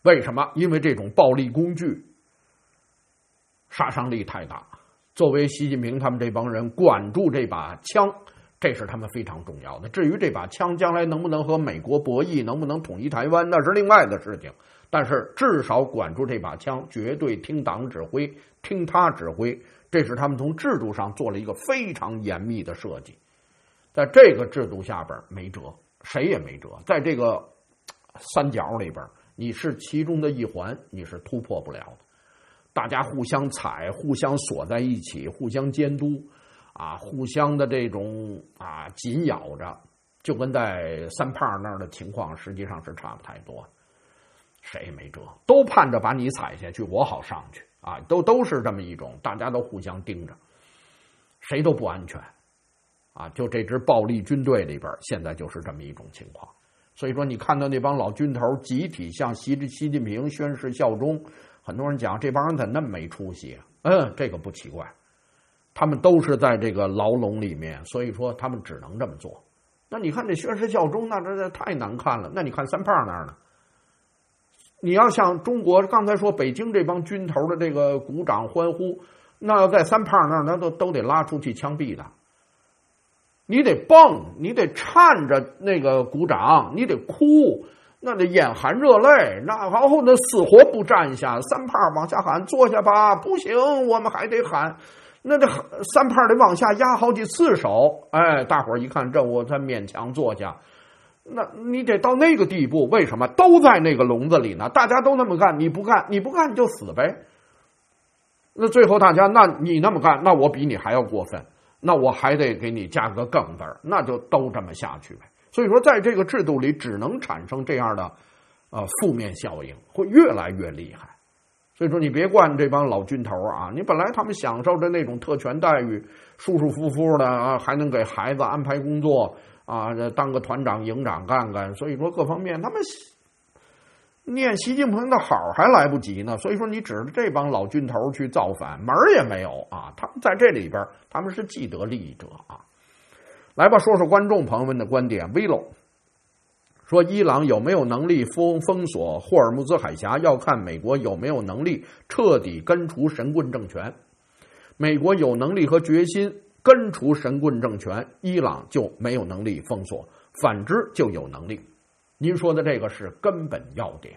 为什么？因为这种暴力工具杀伤力太大。作为习近平他们这帮人管住这把枪，这是他们非常重要的。至于这把枪将来能不能和美国博弈，能不能统一台湾，那是另外的事情。但是至少管住这把枪，绝对听党指挥，听他指挥，这是他们从制度上做了一个非常严密的设计。在这个制度下边没辙，谁也没辙。在这个三角里边，你是其中的一环，你是突破不了的。大家互相踩，互相锁在一起，互相监督，互相的这种紧咬着，就跟在三胖那儿的情况实际上是差不太多。谁也没辙，都盼着把你踩下去，我好上去都是这么一种，大家都互相盯着，谁都不安全就这支暴力军队里边，现在就是这么一种情况。所以说，你看到那帮老军头集体向习近平宣誓效忠，很多人讲这帮人怎么那么没出息这个不奇怪，他们都是在这个牢笼里面，所以说他们只能这么做。那你看这宣誓效忠，那这太难看了。那你看三胖那儿呢？你要像中国刚才说北京这帮军头的这个鼓掌欢呼，那要在三胖那儿，那都得拉出去枪毙的。你得蹦，你得颤着那个鼓掌，你得哭，那得眼含热泪，然后呢死活不站下。三胖往下喊坐下吧，不行，我们还得喊。那这三胖得往下压好几次手，大伙儿一看这我才勉强坐下。那你得到那个地步，为什么？都在那个笼子里呢，大家都那么干，你不干，你就死呗。那最后大家，那你那么干，那我比你还要过分，那我还得给你加个更字，那就都这么下去呗。所以说，在这个制度里，只能产生这样的负面效应，会越来越厉害。所以说，你别惯这帮老军头你本来他们享受着那种特权待遇，舒舒服服的还能给孩子安排工作当个团长、营长干干。所以说，各方面他们念习近平的好还来不及呢。所以说，你指着这帮老军头去造反，门儿也没有他们在这里边，他们是既得利益者来吧，说说观众朋友们的观点。Vilo 说，伊朗有没有能力封锁霍尔木兹海峡，要看美国有没有能力彻底根除神棍政权。美国有能力和决心根除神棍政权，伊朗就没有能力封锁，反之就有能力。您说的这个是根本要点。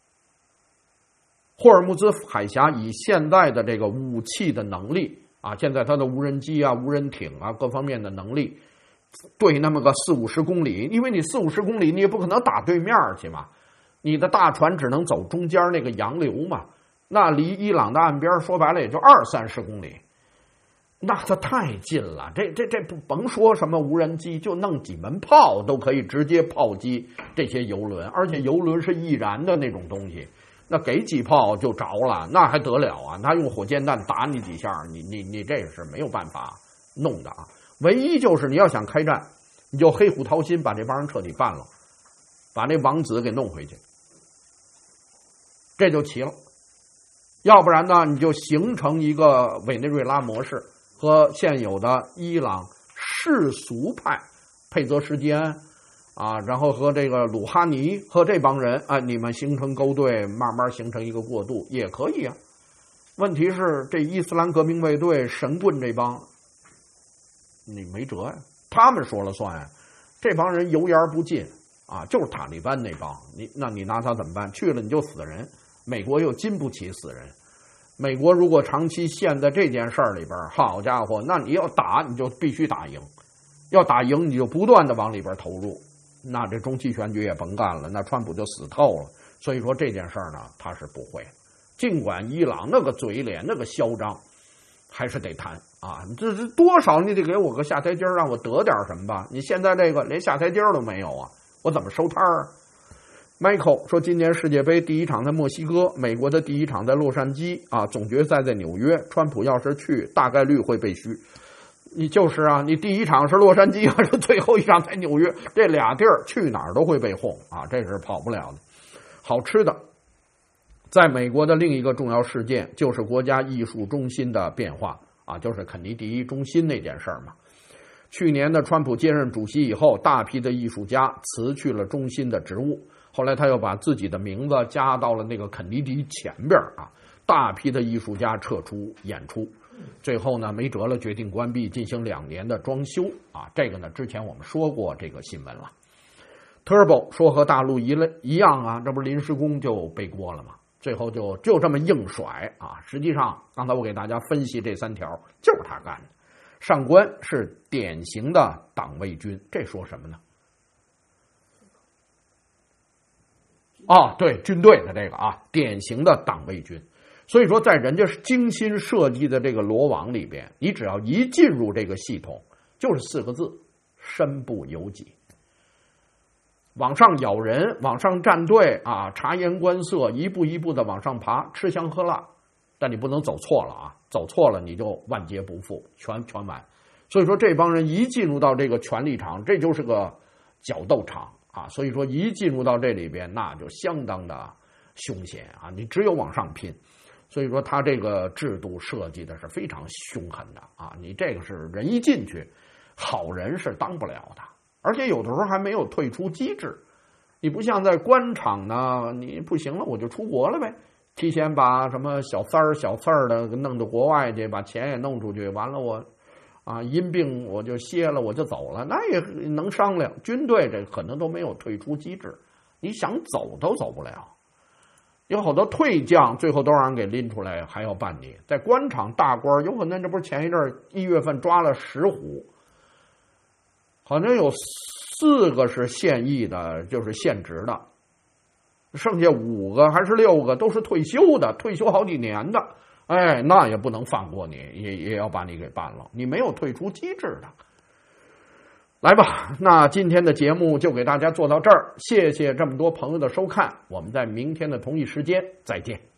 霍尔木兹海峡以现在的这个武器的能力现在它的无人机无人艇各方面的能力，对那么个40-50公里，因为你40-50公里你也不可能打对面去嘛，你的大船只能走中间那个洋流嘛，那离伊朗的岸边说白了也就20-30公里，那它太近了。这不甭说什么无人机，就弄几门炮都可以直接炮击这些油轮，而且油轮是易燃的那种东西，那给几炮就着了，那还得了他用火箭弹打你几下，你这是没有办法弄的唯一就是你要想开战，你就黑虎掏心把这帮人彻底办了，把那王子给弄回去，这就齐了。要不然呢，你就形成一个委内瑞拉模式，和现有的伊朗世俗派佩泽什基安然后和这个鲁哈尼和这帮人你们形成勾兑，慢慢形成一个过渡也可以问题是这伊斯兰革命卫队神棍这帮你没辙他们说了算这帮人油盐不进就是塔利班那帮，那你拿他怎么办？去了你就死人，美国又经不起死人。美国如果长期陷在这件事儿里边，好家伙，那你要打你就必须打赢，要打赢你就不断的往里边投入，那这中期选举也甭干了，那川普就死透了。所以说这件事儿呢，他是不会。尽管伊朗那个嘴脸那个嚣张，还是得谈这是多少你得给我个下台阶，让我得点什么吧。你现在这个连下台阶都没有我怎么收摊Michael 说，今年世界杯第一场在墨西哥，美国的第一场在洛杉矶总决赛在纽约，川普要是去大概率会被嘘。你就是你第一场是洛杉矶还是最后一场在纽约，这俩地儿去哪儿都会被轰这是跑不了的。好吃的，在美国的另一个重要事件就是国家艺术中心的变化就是肯尼迪中心那件事儿嘛。去年的川普接任主席以后，大批的艺术家辞去了中心的职务， 后来他又把自己的名字加到了那个肯尼迪前边啊，大批的艺术家撤出演出，最后呢没辙了，决定关闭，进行2年的装修啊。这个呢之前我们说过这个新闻了。Turbo 说和大陆一样啊，这不是临时工就背锅了吗？最后就这么硬甩啊！实际上刚才我给大家分析这3条就是他干的。上官是典型的党卫军，这说什么呢？对，军队的这个啊，典型的党卫军。所以说在人家精心设计的这个罗网里边，你只要一进入这个系统，就是4个字：身不由己。往上咬人，往上站队啊，察言观色，一步一步的往上爬，吃香喝辣。但你不能走错了啊，走错了你就万劫不复，全完。所以说这帮人一进入到这个权力场，这就是个角斗场啊。所以说一进入到这里边，那就相当的凶险啊，你只有往上拼。所以说他这个制度设计的是非常凶狠的啊，你这个是人一进去，好人是当不了的。而且有的时候还没有退出机制，你不像在官场呢，你不行了我就出国了呗，提前把什么小三儿的弄到国外去，把钱也弄出去，完了我因病我就歇了，我就走了，那也能商量。军队这可能都没有退出机制，你想走都走不了。有好多退将最后都让人给拎出来，还要办你。在官场大官有可能，这不是前一阵1月份抓了石虎，好像有4个是现役的，就是现职的，剩下5个还是6个都是退休的，退休好几年的。那也不能放过你，也要把你给办了，你没有退出机制的。来吧，那今天的节目就给大家做到这儿，谢谢这么多朋友的收看，我们在明天的同一时间再见。